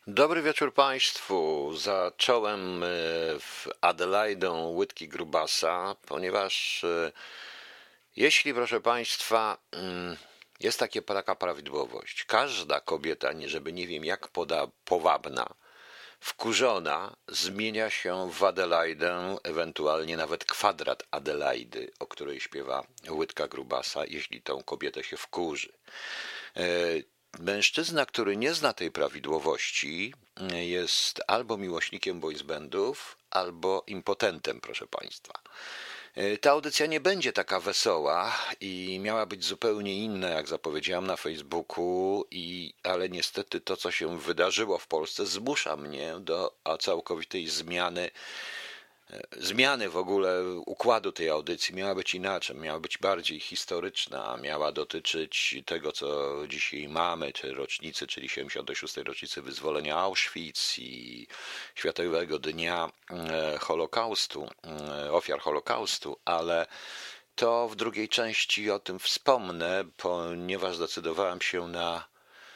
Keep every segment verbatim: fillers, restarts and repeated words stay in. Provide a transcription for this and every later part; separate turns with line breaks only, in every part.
Dobry wieczór Państwu. Zacząłem e, w Adelaidą Łydki Grubasa, ponieważ e, jeśli, proszę Państwa, mm, jest takie, taka prawidłowość. Każda kobieta, nie żeby nie wiem jak poda, powabna, wkurzona, zmienia się w Adelaidę, ewentualnie nawet kwadrat Adelaidy, o której śpiewa Łydka Grubasa, jeśli tą kobietę się wkurzy. E, Mężczyzna, który nie zna tej prawidłowości, jest albo miłośnikiem boys bandów, albo impotentem, proszę Państwa. Ta audycja nie będzie taka wesoła i miała być zupełnie inna, jak zapowiedziałam na Facebooku, i, ale niestety to, co się wydarzyło w Polsce, zmusza mnie do całkowitej zmiany Zmiany w ogóle układu tej audycji. Miała być inaczej, miała być bardziej historyczna, miała dotyczyć tego, co dzisiaj mamy, czy rocznicy, czyli siedemdziesiątej szóstej rocznicy wyzwolenia Auschwitz i Światowego Dnia Holokaustu, ofiar Holokaustu, ale to w drugiej części o tym wspomnę, ponieważ zdecydowałem się na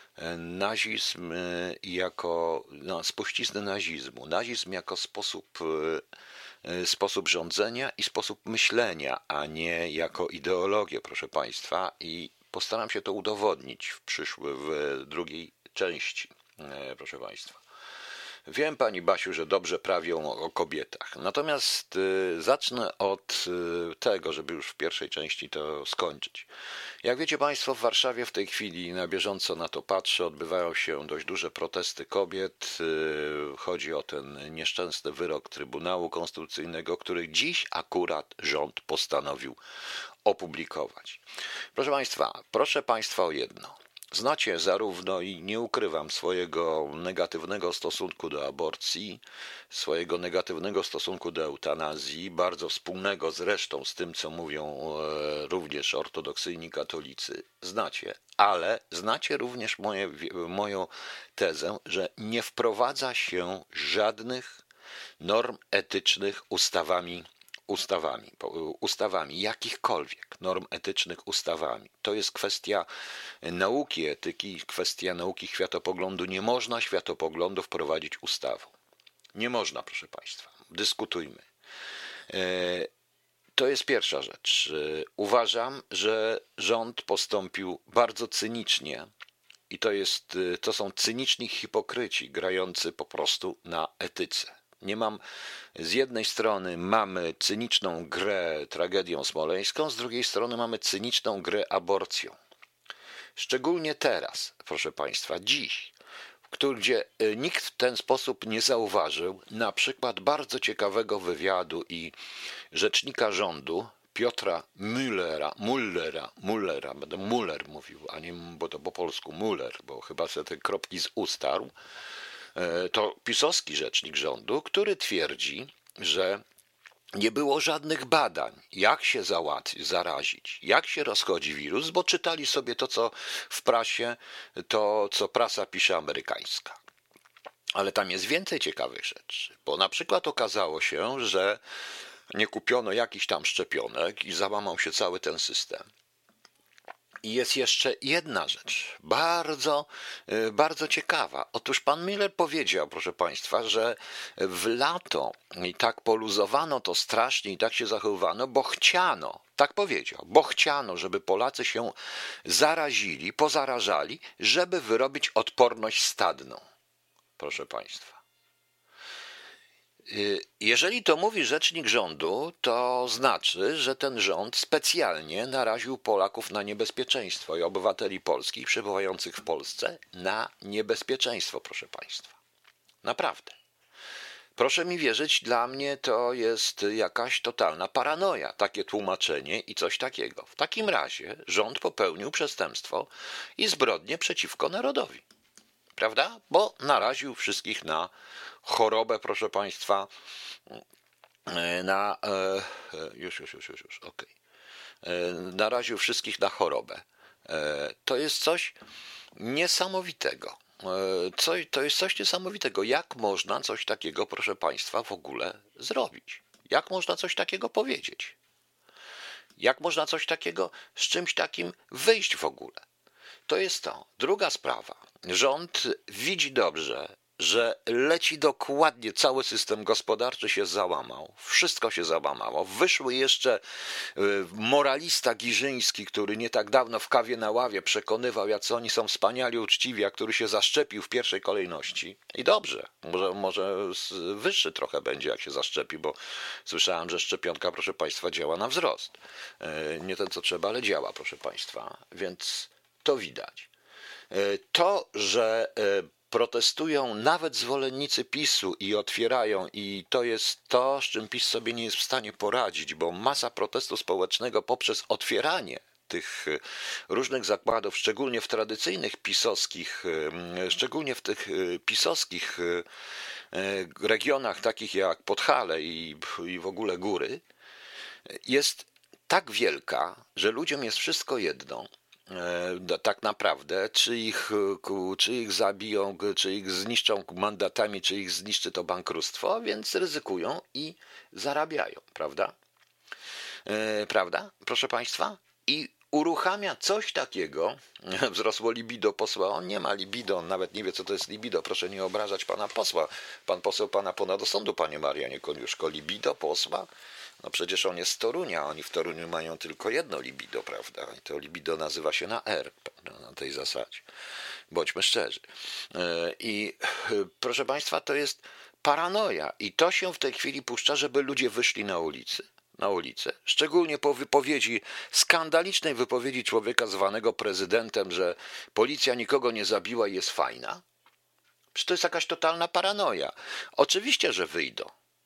nazizm jako no, spuściznę nazizmu. Nazizm jako sposób sposób rządzenia i sposób myślenia, a nie jako ideologię, proszę Państwa, i postaram się to udowodnić w przyszłej, w drugiej części, proszę Państwa. Wiem, Pani Basiu, że dobrze prawią o kobietach, natomiast zacznę od tego, żeby już w pierwszej części to skończyć. Jak wiecie Państwo, w Warszawie w tej chwili, na bieżąco na to patrzę, odbywają się dość duże protesty kobiet. Chodzi o ten nieszczęsny wyrok Trybunału Konstytucyjnego, który dziś akurat rząd postanowił opublikować. Proszę Państwa, proszę Państwa o jedno. Znacie zarówno, i nie ukrywam, swojego negatywnego stosunku do aborcji, swojego negatywnego stosunku do eutanazji, bardzo wspólnego zresztą z tym, co mówią również ortodoksyjni katolicy. Znacie, ale znacie również moje, moją tezę, że nie wprowadza się żadnych norm etycznych ustawami ustawami, ustawami, jakichkolwiek norm etycznych ustawami. To jest kwestia nauki etyki, kwestia nauki światopoglądu. Nie można światopoglądu wprowadzić ustawą. Nie można, proszę Państwa. Dyskutujmy. To jest pierwsza rzecz. Uważam, że rząd postąpił bardzo cynicznie i to, jest, to są cyniczni hipokryci grający po prostu na etyce. Nie mam, z jednej strony mamy cyniczną grę tragedią smoleńską, z drugiej strony mamy cyniczną grę aborcją. Szczególnie teraz, proszę Państwa, dziś, gdzie nikt w ten sposób nie zauważył na przykład bardzo ciekawego wywiadu i rzecznika rządu Piotra Müllera, Mullera, Mullera, będę Muller mówił, a nie, bo to po polsku Muller, bo chyba sobie te kropki z ustarł. To pisowski rzecznik rządu, który twierdzi, że nie było żadnych badań, jak się załatwić, zarazić, jak się rozchodzi wirus, bo czytali sobie to, co w prasie, to, co prasa pisze amerykańska. Ale tam jest więcej ciekawych rzeczy, bo na przykład okazało się, że nie kupiono jakichś tam szczepionek i załamał się cały ten system. I jest jeszcze jedna rzecz, bardzo, bardzo ciekawa. Otóż pan Miller powiedział, proszę Państwa, że w lato i tak poluzowano to strasznie i tak się zachowywano, bo chciano, tak powiedział, bo chciano, żeby Polacy się zarazili, pozarażali, żeby wyrobić odporność stadną. Proszę Państwa. Jeżeli to mówi rzecznik rządu, to znaczy, że ten rząd specjalnie naraził Polaków na niebezpieczeństwo i obywateli polskich przebywających w Polsce na niebezpieczeństwo, proszę Państwa. Naprawdę. Proszę mi wierzyć, dla mnie to jest jakaś totalna paranoja, takie tłumaczenie i coś takiego. W takim razie rząd popełnił przestępstwo i zbrodnię przeciwko narodowi. Prawda? Bo naraził wszystkich na chorobę, proszę Państwa, na, już, już, już, już, już, okej. Naraził wszystkich na chorobę. To jest coś niesamowitego. Co, to jest coś niesamowitego. Jak można coś takiego, proszę Państwa, w ogóle zrobić? Jak można coś takiego powiedzieć? Jak można coś takiego, z czymś takim wyjść w ogóle? To jest to. Druga sprawa. Rząd widzi dobrze, że leci dokładnie, cały system gospodarczy się załamał. Wszystko się załamało. Wyszły jeszcze moralista Giżyński, który nie tak dawno w Kawie na Ławie przekonywał, jacy oni są wspaniali, uczciwi, a który się zaszczepił w pierwszej kolejności. I dobrze, może, może wyższy trochę będzie, jak się zaszczepi, bo słyszałem, że szczepionka, proszę Państwa, działa na wzrost. Nie ten, co trzeba, ale działa, proszę Państwa. Więc to widać. To, że protestują nawet zwolennicy PiSu i otwierają, i to jest to, z czym PiS sobie nie jest w stanie poradzić, bo masa protestu społecznego poprzez otwieranie tych różnych zakładów, szczególnie w tradycyjnych pisowskich, szczególnie w tych pisowskich regionach takich jak Podhale i, i w ogóle góry, jest tak wielka, że ludziom jest wszystko jedno. Tak naprawdę, czy ich, czy ich zabiją, czy ich zniszczą mandatami, czy ich zniszczy to bankructwo, więc ryzykują i zarabiają, prawda? Prawda, proszę Państwa? I uruchamia coś takiego, wzrosło libido posła, on nie ma libido, on nawet nie wie, co to jest libido, proszę nie obrażać pana posła, pan poseł pana pona do sądu, panie Marianie Koniuszko, libido posła? No przecież on jest z Torunia, oni w Toruniu mają tylko jedno libido, prawda? I to libido nazywa się na R, na tej zasadzie. Bądźmy szczerzy. I proszę Państwa, to jest paranoja i to się w tej chwili puszcza, żeby ludzie wyszli na ulicy. Na ulicę. Szczególnie po wypowiedzi, skandalicznej wypowiedzi człowieka zwanego prezydentem, że policja nikogo nie zabiła i jest fajna. Przecież to jest jakaś totalna paranoja. Oczywiście, że wyjdą.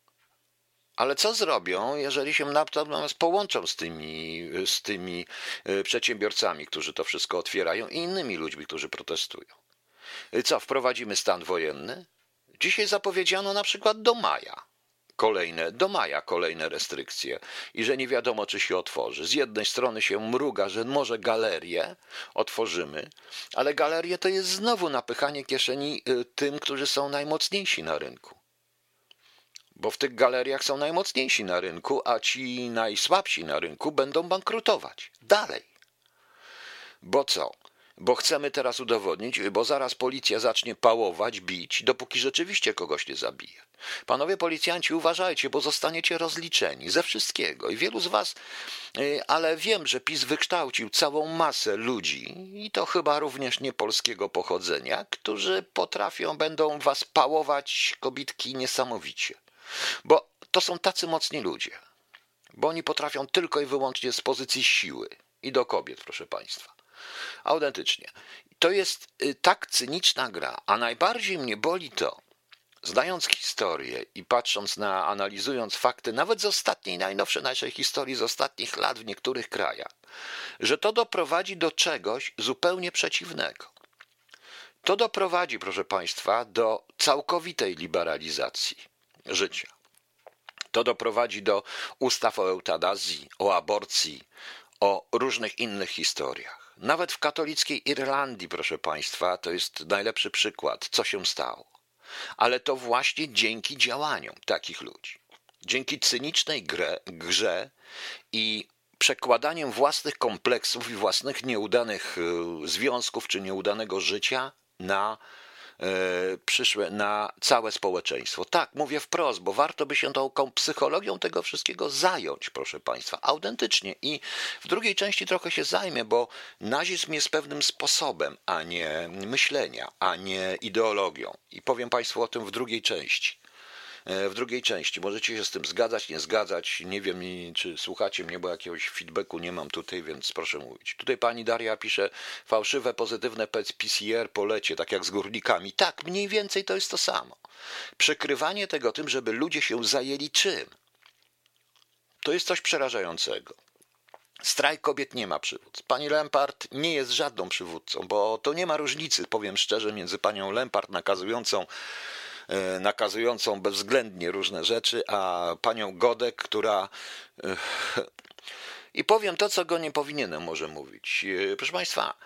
Ale co zrobią, jeżeli się natomiast połączą z tymi, z tymi przedsiębiorcami, którzy to wszystko otwierają i innymi ludźmi, którzy protestują? Co, wprowadzimy stan wojenny? Dzisiaj zapowiedziano na przykład do maja. Kolejne, do maja kolejne restrykcje i że nie wiadomo, czy się otworzy. Z jednej strony się mruga, że może galerię otworzymy, ale galerie to jest znowu napychanie kieszeni tym, którzy są najmocniejsi na rynku. Bo w tych galeriach są najmocniejsi na rynku, a ci najsłabsi na rynku będą bankrutować. Dalej. Bo co? Bo chcemy teraz udowodnić, bo zaraz policja zacznie pałować, bić, dopóki rzeczywiście kogoś nie zabije. Panowie policjanci, uważajcie, bo zostaniecie rozliczeni ze wszystkiego. I wielu z was, ale wiem, że PiS wykształcił całą masę ludzi, i to chyba również nie polskiego pochodzenia, którzy potrafią, będą was pałować, kobitki, niesamowicie. Bo to są tacy mocni ludzie. Bo oni potrafią tylko i wyłącznie z pozycji siły. I do kobiet, proszę Państwa. Autentycznie. To jest tak cyniczna gra, a najbardziej mnie boli to, znając historię i patrząc na, analizując fakty, nawet z ostatniej, najnowszej naszej historii, z ostatnich lat w niektórych krajach, że to doprowadzi do czegoś zupełnie przeciwnego. To doprowadzi, proszę Państwa, do całkowitej liberalizacji życia. To doprowadzi do ustaw o eutanazji, o aborcji, o różnych innych historiach. Nawet w katolickiej Irlandii, proszę Państwa, to jest najlepszy przykład, co się stało. Ale to właśnie dzięki działaniom takich ludzi. Dzięki cynicznej grze, grze i przekładaniu własnych kompleksów i własnych nieudanych związków czy nieudanego życia na przyszłe, na całe społeczeństwo. Tak, mówię wprost, bo warto by się tą psychologią tego wszystkiego zająć, proszę Państwa, autentycznie. I w drugiej części trochę się zajmę, bo nazizm jest pewnym sposobem, a nie myślenia, a nie ideologią. I powiem Państwu o tym w drugiej części. W drugiej części. Możecie się z tym zgadzać, nie zgadzać. Nie wiem, czy słuchacie mnie, bo jakiegoś feedbacku nie mam tutaj, więc proszę mówić. Tutaj pani Daria pisze, fałszywe, pozytywne P C R po lecie, tak jak z górnikami. Tak, mniej więcej to jest to samo. Przykrywanie tego tym, żeby ludzie się zajęli czym? To jest coś przerażającego. Strajk kobiet nie ma przywódcy. Pani Lempart nie jest żadną przywódcą, bo to nie ma różnicy, powiem szczerze, między panią Lempart nakazującą nakazującą bezwzględnie różne rzeczy, a panią Godek, która... I powiem to, co go nie powinienem może mówić. Proszę Państwa,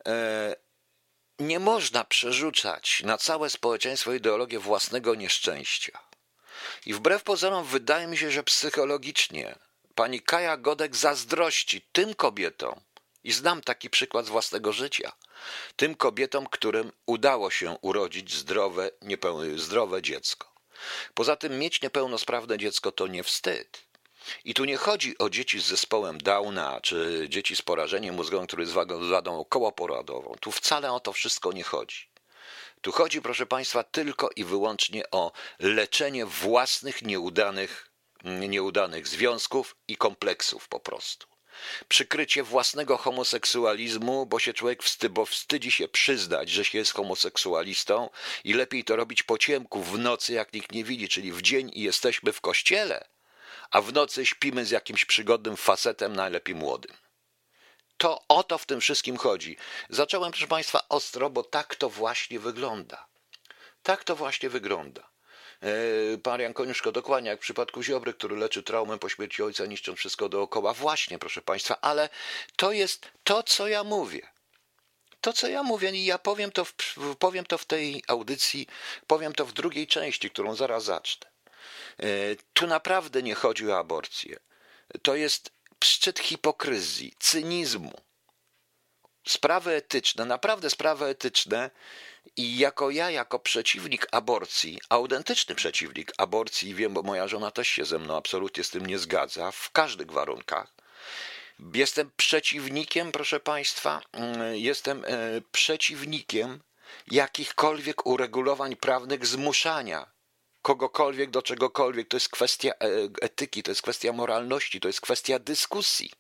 nie można przerzucać na całe społeczeństwo ideologię własnego nieszczęścia. I wbrew pozorom wydaje mi się, że psychologicznie pani Kaja Godek zazdrości tym kobietom, I znam taki przykład z własnego życia. Tym kobietom, którym udało się urodzić zdrowe, niepełne, zdrowe dziecko. Poza tym mieć niepełnosprawne dziecko to nie wstyd. I tu nie chodzi o dzieci z zespołem Downa, czy dzieci z porażeniem mózgowym, który jest wadą kołoporodową. Tu wcale o to wszystko nie chodzi. Tu chodzi, proszę Państwa, tylko i wyłącznie o leczenie własnych nieudanych, nieudanych związków i kompleksów po prostu. Przykrycie własnego homoseksualizmu, bo się człowiek wstyd, bo wstydzi się przyznać, że się jest homoseksualistą i lepiej to robić po ciemku w nocy, jak nikt nie widzi, czyli w dzień i jesteśmy w kościele, a w nocy śpimy z jakimś przygodnym facetem, najlepiej młodym. To o to w tym wszystkim chodzi. Zacząłem, proszę Państwa, ostro, bo tak to właśnie wygląda. Tak to właśnie wygląda. Pan Jankoniuszko, dokładnie jak w przypadku Ziobry, który leczy traumę po śmierci ojca, niszcząc wszystko dookoła. Właśnie, proszę Państwa, ale to jest to, co ja mówię. To, co ja mówię i ja powiem to w, powiem to w tej audycji, powiem to w drugiej części, którą zaraz zacznę. Tu naprawdę nie chodzi o aborcję. To jest szczyt hipokryzji, cynizmu. Sprawy etyczne, naprawdę sprawy etyczne i jako ja, jako przeciwnik aborcji, autentyczny przeciwnik aborcji, wiem, bo moja żona też się ze mną absolutnie z tym nie zgadza, w każdych warunkach. Jestem przeciwnikiem, proszę Państwa, jestem przeciwnikiem jakichkolwiek uregulowań prawnych zmuszania kogokolwiek do czegokolwiek. To jest kwestia etyki, to jest kwestia moralności, to jest kwestia dyskusji.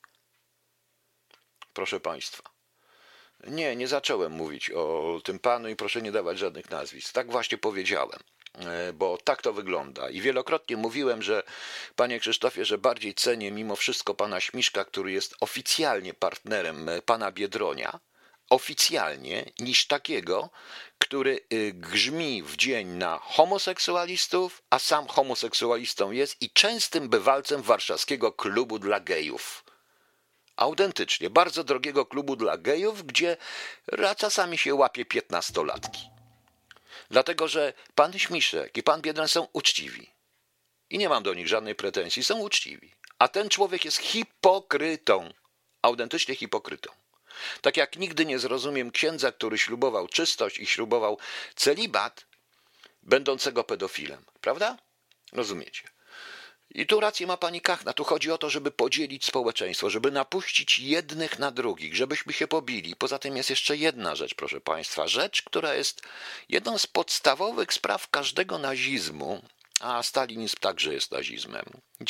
Proszę Państwa. Nie, nie zacząłem mówić o tym panu i proszę nie dawać żadnych nazwisk. Tak właśnie powiedziałem, bo tak to wygląda. I wielokrotnie mówiłem, że panie Krzysztofie, że bardziej cenię mimo wszystko pana Śmiszka, który jest oficjalnie partnerem pana Biedronia, oficjalnie, niż takiego, który grzmi w dzień na homoseksualistów, a sam homoseksualistą jest i częstym bywalcem warszawskiego klubu dla gejów. Autentycznie, bardzo drogiego klubu dla gejów, gdzie czasami się łapie piętnastolatki. Dlatego, że pan Śmiszek i pan Biedroń są uczciwi. I nie mam do nich żadnej pretensji, są uczciwi. A ten człowiek jest hipokrytą. Autentycznie hipokrytą. Tak jak nigdy nie zrozumiem księdza, który ślubował czystość i ślubował celibat, będącego pedofilem. Prawda? Rozumiecie? I tu rację ma pani Kachna. Tu chodzi o to, żeby podzielić społeczeństwo, żeby napuścić jednych na drugich, żebyśmy się pobili. Poza tym jest jeszcze jedna rzecz, proszę państwa. Rzecz, która jest jedną z podstawowych spraw każdego nazizmu, a stalinizm także jest nazizmem.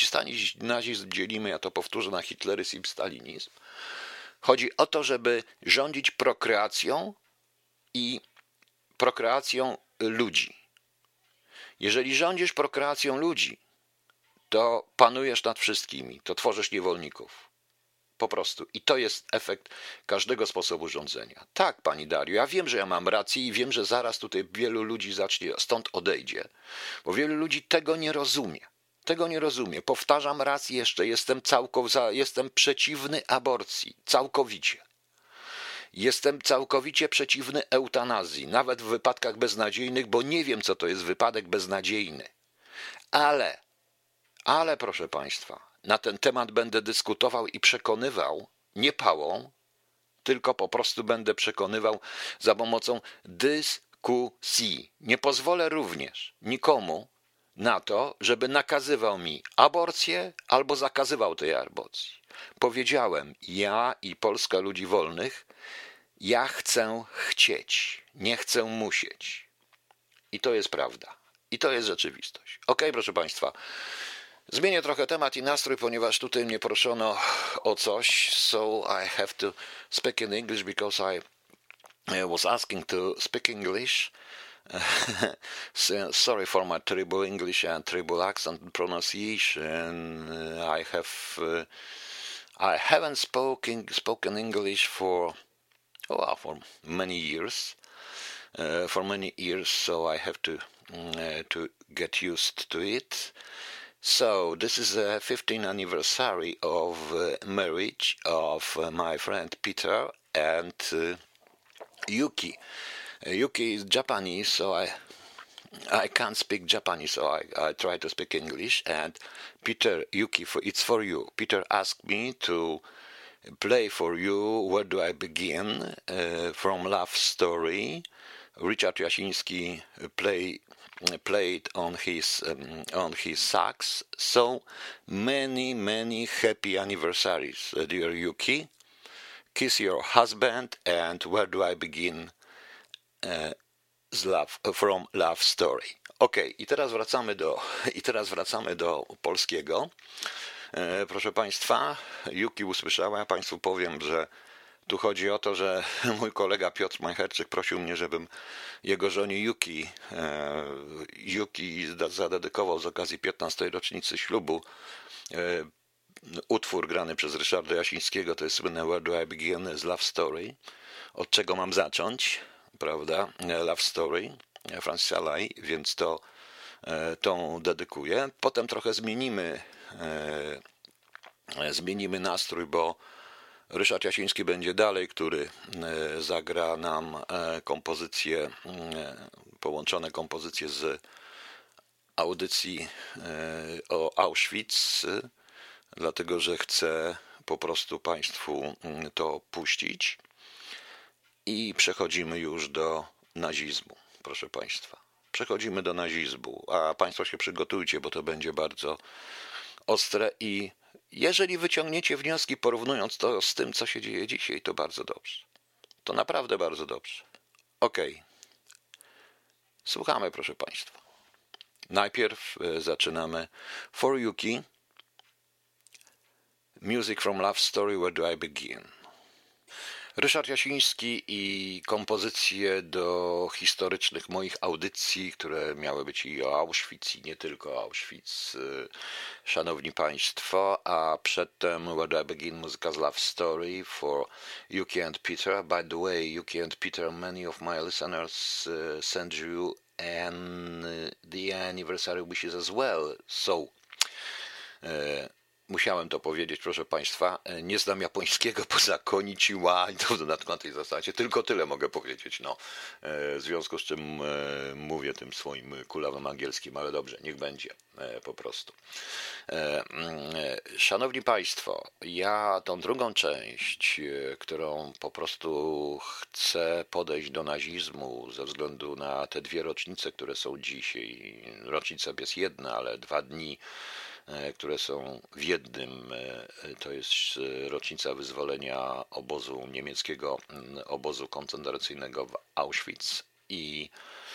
Nazizm dzielimy, ja to powtórzę, na hitleryzm i stalinizm. Chodzi o to, żeby rządzić prokreacją i prokreacją ludzi. Jeżeli rządzisz prokreacją ludzi, to panujesz nad wszystkimi, to tworzysz niewolników. Po prostu. I to jest efekt każdego sposobu rządzenia. Tak, pani Dario, ja wiem, że ja mam rację i wiem, że zaraz tutaj wielu ludzi zacznie, stąd odejdzie, bo wielu ludzi tego nie rozumie. Tego nie rozumie. Powtarzam raz jeszcze, jestem, całkow- jestem przeciwny aborcji. Całkowicie. Jestem całkowicie przeciwny eutanazji, nawet w wypadkach beznadziejnych, bo nie wiem, co to jest wypadek beznadziejny. Ale, ale proszę państwa, na ten temat będę dyskutował i przekonywał, nie pałą, tylko po prostu będę przekonywał za pomocą dyskusji. Nie pozwolę również nikomu na to, żeby nakazywał mi aborcję albo zakazywał tej aborcji. Powiedziałem, ja i Polska Ludzi Wolnych, ja chcę chcieć, nie chcę musieć. I to jest prawda. I to jest rzeczywistość. Okej, proszę państwa, zmienię trochę temat i nastrój, ponieważ tutaj mnie proszono o coś, so I have to speak in English because I was asking to speak English. So, sorry for my terrible English and terrible accent and pronunciation. I have uh, I haven't spoken spoken English for oh for many years, uh, for many years. So I have to uh, to get used to it. So this is the fifteenth anniversary of uh, marriage of uh, my friend Peter and uh, Yuki. Uh, Yuki is Japanese, so I I can't speak Japanese, so I, I try to speak English. And Peter, Yuki, for, it's for you. Peter asked me to play for you Where Do I Begin uh, from Love Story. Richard Jasiński play, played on his um, on his sax. So many, many happy anniversaries, uh, dear Yuki. Kiss Your Husband and Where Do I Begin uh, z love, from Love Story. Ok, i teraz wracamy do, i teraz wracamy do polskiego. E, proszę Państwa, Yuki usłyszała, ja Państwu powiem, że tu chodzi o to, że mój kolega Piotr Majcherczyk prosił mnie, żebym jego żonie Yuki, e, Yuki zadedykował z okazji piętnastej rocznicy ślubu e, utwór grany przez Ryszarda Jasińskiego, to jest słynne Where Do I Begin z Love Story. Od czego mam zacząć, prawda? Love Story, Francisa Lai, więc to e, tą dedykuję. Potem trochę zmienimy, e, zmienimy nastrój, bo Ryszard Jasiński będzie dalej, który e, zagra nam e, kompozycje, e, połączone kompozycje z audycji e, o Auschwitz, dlatego że chcę po prostu Państwu to puścić i przechodzimy już do nazizmu, proszę Państwa. Przechodzimy do nazizmu, a Państwo się przygotujcie, bo to będzie bardzo ostre i jeżeli wyciągniecie wnioski porównując to z tym, co się dzieje dzisiaj, to bardzo dobrze. To naprawdę bardzo dobrze. Okej. Okay. Słuchamy, proszę Państwa. Najpierw zaczynamy For Yuki. Music from Love Story, Where Do I Begin? Ryszard Jasiński i kompozycje do historycznych moich audycji, które miały być i o Auschwitz, i nie tylko o Auschwitz, szanowni Państwo, a przedtem Where Do I Begin? Muzyka z Love Story for Yuki and Peter. By the way, Yuki and Peter, many of my listeners uh, send you and the anniversary wishes as well, so... Uh, Musiałem to powiedzieć, proszę Państwa, nie znam japońskiego poza konnichiwa i to w dodatku na tej zasadzie, tylko tyle mogę powiedzieć, no, w związku z czym mówię tym swoim kulawym angielskim, ale dobrze, niech będzie po prostu. Szanowni Państwo, ja tą drugą część, którą po prostu chcę podejść do nazizmu ze względu na te dwie rocznice, które są dzisiaj, rocznica jest jedna, ale dwa dni, które są w jednym, to jest rocznica wyzwolenia obozu niemieckiego, obozu koncentracyjnego w Auschwitz i,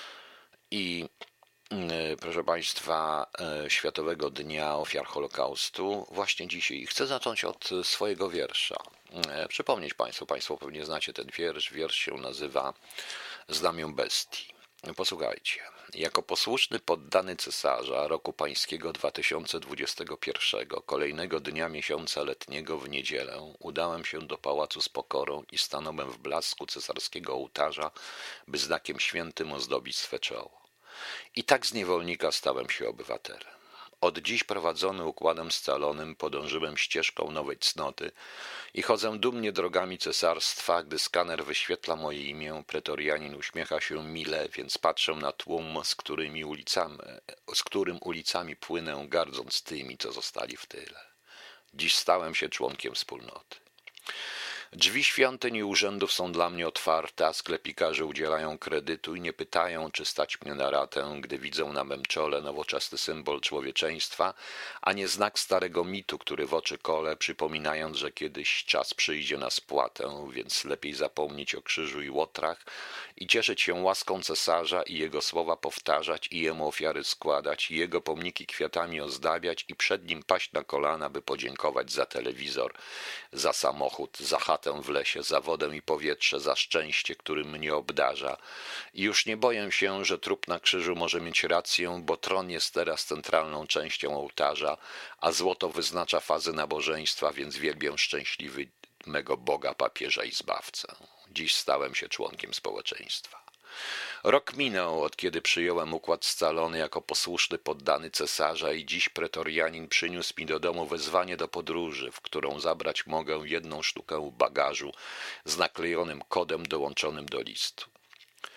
i proszę Państwa, Światowego Dnia Ofiar Holokaustu właśnie dzisiaj. I chcę zacząć od swojego wiersza. Przypomnieć Państwu, Państwo pewnie znacie ten wiersz, wiersz się nazywa Znamię Bestii. Posłuchajcie. Jako posłuszny poddany cesarza roku pańskiego dwa tysiące dwudziestego pierwszego, kolejnego dnia miesiąca letniego w niedzielę, udałem się do pałacu z pokorą i stanąłem w blasku cesarskiego ołtarza, by znakiem świętym ozdobić swe czoło. I tak z niewolnika stałem się obywatelem. Od dziś prowadzony układem scalonym podążyłem ścieżką nowej cnoty i chodzę dumnie drogami cesarstwa, gdy skaner wyświetla moje imię, pretorianin uśmiecha się mile, więc patrzę na tłum, z, którymi ulicami, z którym ulicami płynę, gardząc tymi, co zostali w tyle. Dziś stałem się członkiem wspólnoty. Drzwi świątyń i urzędów są dla mnie otwarte, a sklepikarze udzielają kredytu i nie pytają, czy stać mnie na ratę, gdy widzą na mem czole nowoczesny symbol człowieczeństwa, a nie znak starego mitu, który w oczy kole, przypominając, że kiedyś czas przyjdzie na spłatę, więc lepiej zapomnieć o krzyżu i łotrach i cieszyć się łaską cesarza i jego słowa powtarzać i jemu ofiary składać i jego pomniki kwiatami ozdabiać i przed nim paść na kolana, by podziękować za telewizor, za samochód, za chatę w lesie, za wodę i powietrze, za szczęście, którym mnie obdarza. I już nie boję się, że trup na krzyżu może mieć rację, bo tron jest teraz centralną częścią ołtarza, a złoto wyznacza fazy nabożeństwa, więc wielbię szczęśliwy mego Boga, papieża i Zbawcę. Dziś stałem się członkiem społeczeństwa. Rok minął, od kiedy przyjąłem układ scalony jako posłuszny poddany cesarza i dziś pretorianin przyniósł mi do domu wezwanie do podróży, w którą zabrać mogę jedną sztukę bagażu z naklejonym kodem dołączonym do listu.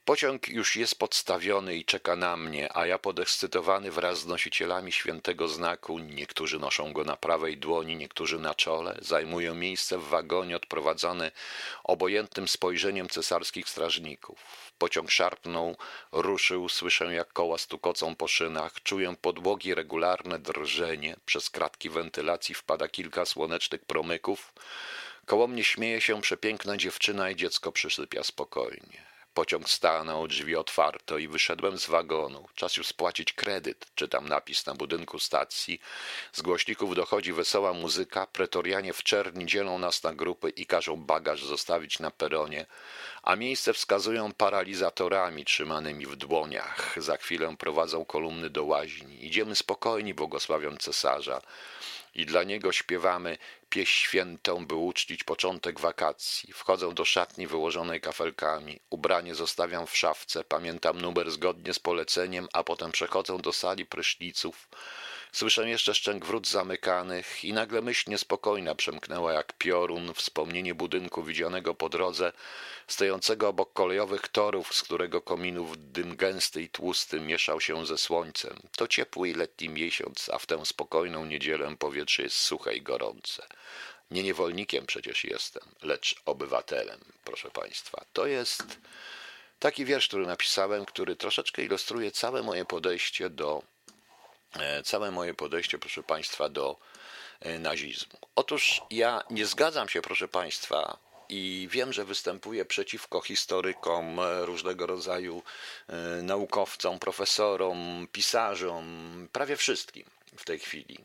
Pociąg już jest podstawiony i czeka na mnie, a ja podekscytowany wraz z nosicielami świętego znaku, niektórzy noszą go na prawej dłoni, niektórzy na czole, zajmują miejsce w wagonie odprowadzany obojętnym spojrzeniem cesarskich strażników. Pociąg szarpnął, ruszył, słyszę jak koła stukocą po szynach, czuję podłogi regularne drżenie, przez kratki wentylacji wpada kilka słonecznych promyków, koło mnie śmieje się przepiękna dziewczyna i dziecko przysypia spokojnie. Pociąg stanął, drzwi otwarto i wyszedłem z wagonu. Czas już spłacić kredyt, czytam napis na budynku stacji. Z głośników dochodzi wesoła muzyka, pretorianie w czerni dzielą nas na grupy i każą bagaż zostawić na peronie, a miejsce wskazują paralizatorami trzymanymi w dłoniach. Za chwilę prowadzą kolumny do łaźni. Idziemy spokojni, błogosławiąc cesarza. I dla niego śpiewamy pieśń świętą, by uczcić początek wakacji. Wchodzę do szatni wyłożonej kafelkami. Ubranie zostawiam w szafce, pamiętam numer zgodnie z poleceniem, a potem przechodzę do sali pryszniców. Słyszę jeszcze szczęk wrót zamykanych i nagle myśl niespokojna przemknęła jak piorun, wspomnienie budynku widzianego po drodze, stojącego obok kolejowych torów, z którego kominów dym gęsty i tłusty mieszał się ze słońcem. To ciepły i letni miesiąc, a w tę spokojną niedzielę powietrze jest suche i gorące. Nie niewolnikiem przecież jestem, lecz obywatelem, proszę państwa. To jest taki wiersz, który napisałem, który troszeczkę ilustruje całe moje podejście do Całe moje podejście, proszę Państwa, do nazizmu. Otóż ja nie zgadzam się, proszę Państwa, i wiem, że występuję przeciwko historykom, różnego rodzaju naukowcom, profesorom, pisarzom, prawie wszystkim w tej chwili.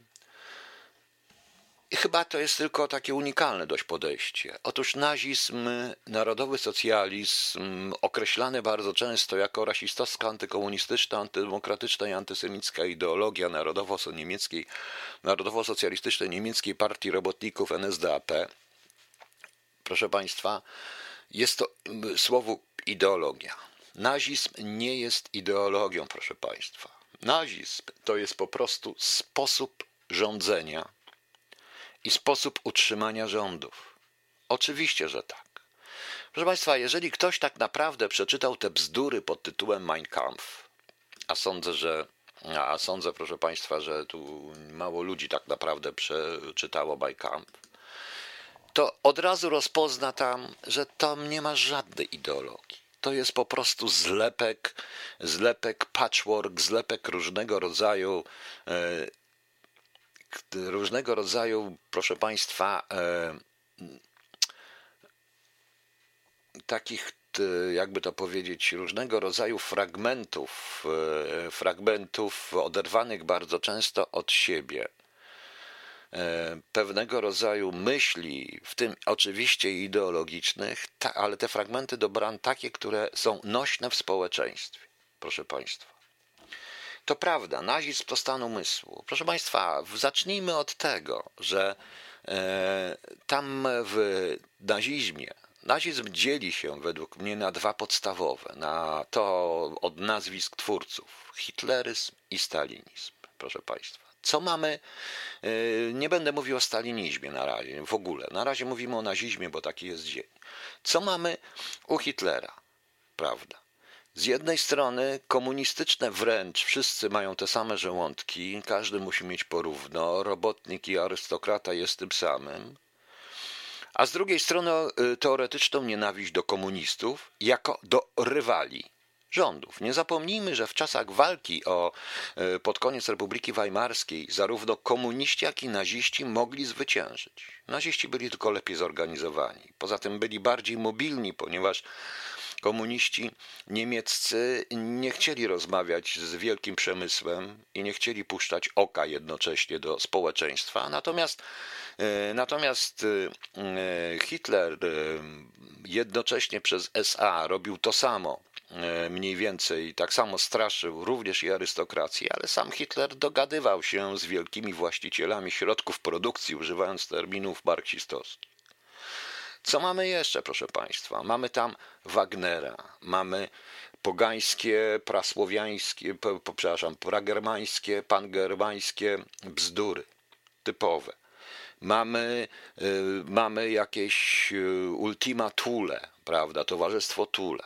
I chyba to jest tylko takie unikalne dość podejście. Otóż nazizm, narodowy socjalizm, określany bardzo często jako rasistowska, antykomunistyczna, antydemokratyczna i antysemicka ideologia narodowo-niemieckiej, narodowo-socjalistycznej niemieckiej partii robotników N S D A P, proszę Państwa, jest to słowo ideologia. Nazizm nie jest ideologią, proszę Państwa. Nazizm to jest po prostu sposób rządzenia i sposób utrzymania rządów. Oczywiście, że tak. Proszę Państwa, jeżeli ktoś tak naprawdę przeczytał te bzdury pod tytułem Mein Kampf, a sądzę, że, a sądzę, proszę Państwa, że tu mało ludzi tak naprawdę przeczytało Mein Kampf, to od razu rozpozna tam, że tam nie ma żadnej ideologii. To jest po prostu zlepek, zlepek patchwork, zlepek różnego rodzaju e, różnego rodzaju, proszę Państwa, e, takich, jakby to powiedzieć, różnego rodzaju fragmentów, e, fragmentów oderwanych bardzo często od siebie, e, pewnego rodzaju myśli, w tym oczywiście ideologicznych, ta, ale te fragmenty dobrane takie, które są nośne w społeczeństwie, proszę Państwa. To prawda, nazizm to stan umysłu. Proszę Państwa, zacznijmy od tego, że e, tam w nazizmie, nazizm dzieli się według mnie na dwa podstawowe, na to od nazwisk twórców, hitleryzm i stalinizm, proszę Państwa. Co mamy, e, nie będę mówił o stalinizmie na razie, w ogóle, na razie mówimy o nazizmie, bo taki jest dzień. Co mamy u Hitlera, prawda? Z jednej strony komunistyczne wręcz, wszyscy mają te same żołądki, każdy musi mieć porówno, robotnik i arystokrata jest tym samym, a z drugiej strony teoretyczną nienawiść do komunistów jako do rywali rządów. Nie zapomnijmy, że w czasach walki o, pod koniec Republiki Weimarskiej zarówno komuniści, jak i naziści mogli zwyciężyć. Naziści byli tylko lepiej zorganizowani, poza tym byli bardziej mobilni, ponieważ komuniści niemieccy nie chcieli rozmawiać z wielkim przemysłem i nie chcieli puszczać oka jednocześnie do społeczeństwa. Natomiast, natomiast Hitler jednocześnie przez S A robił to samo, mniej więcej tak samo straszył również i arystokrację, ale sam Hitler dogadywał się z wielkimi właścicielami środków produkcji, używając terminów marksistowskich. Co mamy jeszcze, proszę Państwa? Mamy tam Wagnera, mamy pogańskie, prasłowiańskie, przepraszam, pragermańskie, pangermańskie bzdury typowe. Mamy, y, mamy jakieś Ultima Thule, prawda, Towarzystwo Thule.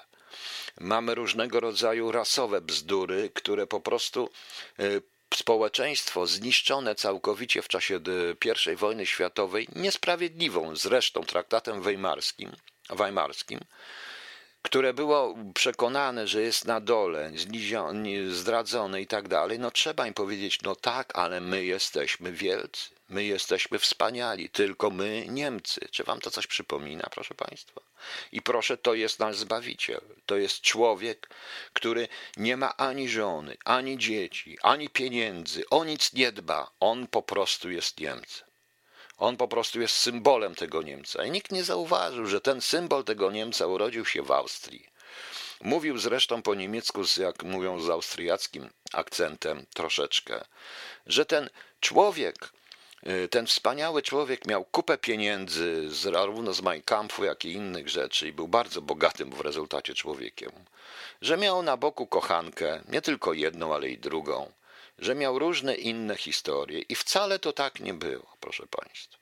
mamy różnego rodzaju rasowe bzdury, które po prostu społeczeństwo zniszczone całkowicie w czasie pierwszej wojny światowej, niesprawiedliwą zresztą traktatem weimarskim, weimarskim, które było przekonane, że jest na dole, zdradzone i tak dalej, no trzeba im powiedzieć, no tak, ale my jesteśmy wielcy, my jesteśmy wspaniali, tylko my Niemcy. Czy wam to coś przypomina, proszę państwa? I proszę, to jest nasz Zbawiciel, to jest człowiek, który nie ma ani żony, ani dzieci, ani pieniędzy, o nic nie dba, on po prostu jest Niemcem. On po prostu jest symbolem tego Niemca. I nikt nie zauważył, że ten symbol tego Niemca urodził się w Austrii. Mówił zresztą po niemiecku, jak mówią z austriackim akcentem troszeczkę, że ten człowiek, ten wspaniały człowiek miał kupę pieniędzy, zarówno z Mein Kampfu, jak i innych rzeczy i był bardzo bogatym w rezultacie człowiekiem. Że miał na boku kochankę, nie tylko jedną, ale i drugą. Że miał różne inne historie i wcale to tak nie było, proszę państwa.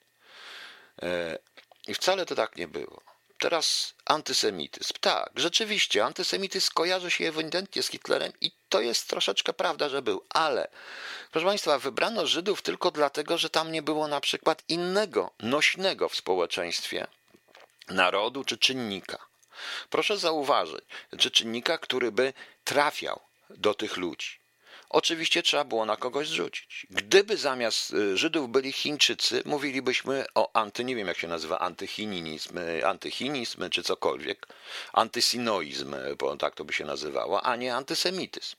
I wcale to tak nie było. Teraz antysemityzm. Tak, rzeczywiście, antysemityzm kojarzy się ewidentnie z Hitlerem i to jest troszeczkę prawda, że był, ale proszę państwa, wybrano Żydów tylko dlatego, że tam nie było na przykład innego, nośnego w społeczeństwie narodu czy czynnika. Proszę zauważyć, czy czynnika, który by trafiał do tych ludzi. Oczywiście trzeba było na kogoś zrzucić. Gdyby zamiast Żydów byli Chińczycy, mówilibyśmy o anty, nie wiem jak się nazywa, antychinizm, antychinizm czy cokolwiek, antysinoizm, bo tak to by się nazywało, a nie antysemityzm.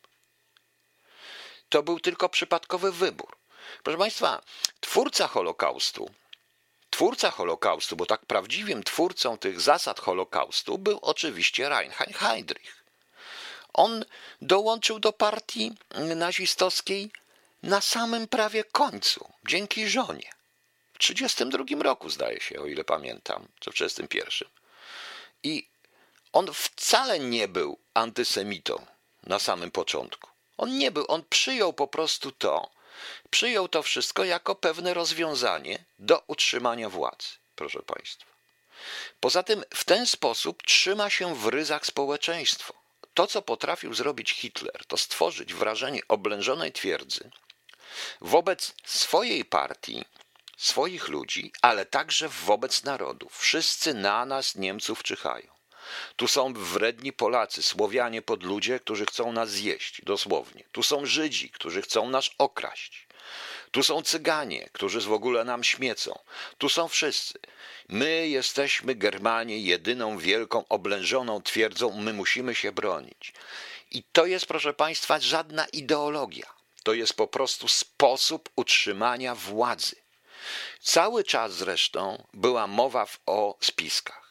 To był tylko przypadkowy wybór. Proszę państwa, twórca Holokaustu, twórca Holokaustu, bo tak prawdziwym twórcą tych zasad Holokaustu był oczywiście Reinhard Heydrich. On dołączył do partii nazistowskiej na samym prawie końcu, dzięki żonie. W trzydziestym drugim roku, zdaje się, o ile pamiętam, czy w trzydziestym pierwszym. I on wcale nie był antysemitą na samym początku. On nie był, on przyjął po prostu to, przyjął to wszystko jako pewne rozwiązanie do utrzymania władzy, proszę państwa. Poza tym w ten sposób trzyma się w ryzach społeczeństwo. To, co potrafił zrobić Hitler, to stworzyć wrażenie oblężonej twierdzy wobec swojej partii, swoich ludzi, ale także wobec narodu. Wszyscy na nas, Niemców, czyhają. Tu są wredni Polacy, Słowianie podludzie, którzy chcą nas zjeść, dosłownie. Tu są Żydzi, którzy chcą nas okraść. Tu są Cyganie, którzy w ogóle nam śmiecą. Tu są wszyscy. My jesteśmy, Germanie, jedyną wielką oblężoną twierdzą, my musimy się bronić. I to jest, proszę państwa, żadna ideologia. To jest po prostu sposób utrzymania władzy. Cały czas zresztą była mowa o spiskach.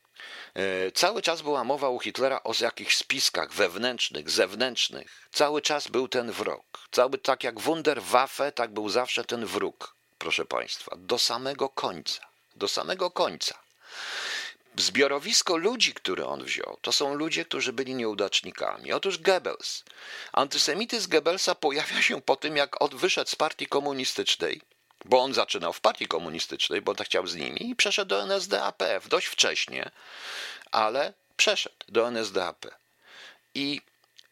Cały czas była mowa u Hitlera o jakichś spiskach wewnętrznych, zewnętrznych. Cały czas był ten wróg. Cały, tak jak Wunderwaffe, tak był zawsze ten wróg, proszę państwa, do samego końca. Do samego końca. Zbiorowisko ludzi, które on wziął, to są ludzie, którzy byli nieudacznikami. Otóż Goebbels. Antysemityzm Goebbelsa pojawia się po tym, jak on wyszedł z partii komunistycznej, bo on zaczynał w partii komunistycznej, bo on tak chciał z nimi i przeszedł do N S D A P dość wcześnie, ale przeszedł do N S D A P. I,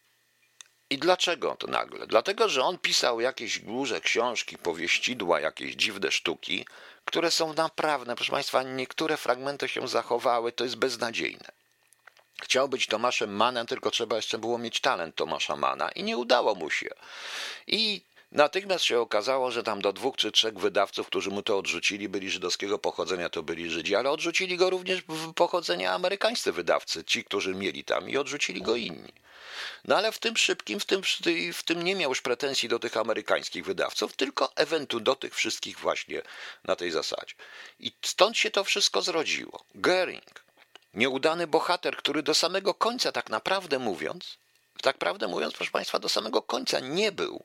i dlaczego to nagle? Dlatego, że on pisał jakieś duże książki, powieścidła, jakieś dziwne sztuki, które są naprawdę, proszę państwa, niektóre fragmenty się zachowały, to jest beznadziejne. Chciał być Tomaszem Mannem, tylko trzeba jeszcze było mieć talent Tomasza Manna i nie udało mu się. I natychmiast się okazało, że tam do dwóch czy trzech wydawców, którzy mu to odrzucili, byli żydowskiego pochodzenia, to byli Żydzi, ale odrzucili go również pochodzenia amerykańscy wydawcy, ci, którzy mieli tam i odrzucili go inni. No ale w tym szybkim, w tym, w tym nie miał już pretensji do tych amerykańskich wydawców, tylko ewentu do tych wszystkich właśnie na tej zasadzie. I stąd się to wszystko zrodziło. Goering, nieudany bohater, który do samego końca tak naprawdę mówiąc, tak prawdę mówiąc, proszę państwa, do samego końca nie był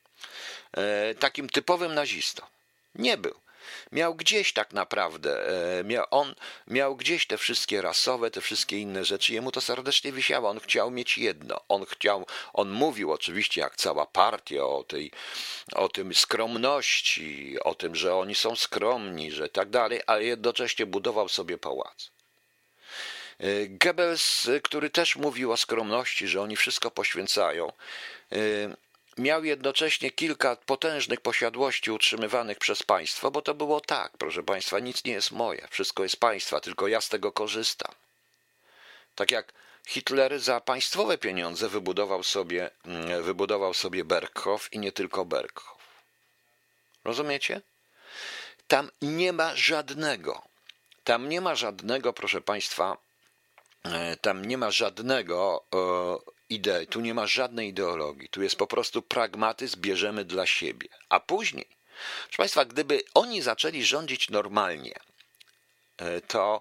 e, takim typowym nazistą. Nie był. Miał gdzieś tak naprawdę, miał, on miał gdzieś te wszystkie rasowe, te wszystkie inne rzeczy, jemu to serdecznie wisiało, on chciał mieć jedno, on chciał, on mówił oczywiście jak cała partia o tej, o tym skromności, o tym, że oni są skromni, że tak dalej, ale jednocześnie budował sobie pałac. Goebbels, który też mówił o skromności, że oni wszystko poświęcają, miał jednocześnie kilka potężnych posiadłości utrzymywanych przez państwo, bo to było tak, proszę państwa, nic nie jest moje, wszystko jest państwa, tylko ja z tego korzystam. Tak jak Hitler za państwowe pieniądze wybudował sobie, wybudował sobie Berghof i nie tylko Berghof. Rozumiecie? Tam nie ma żadnego, tam nie ma żadnego, proszę państwa, tam nie ma żadnego idei, tu nie ma żadnej ideologii, tu jest po prostu pragmatyzm, bierzemy dla siebie. A później, proszę państwa, gdyby oni zaczęli rządzić normalnie, to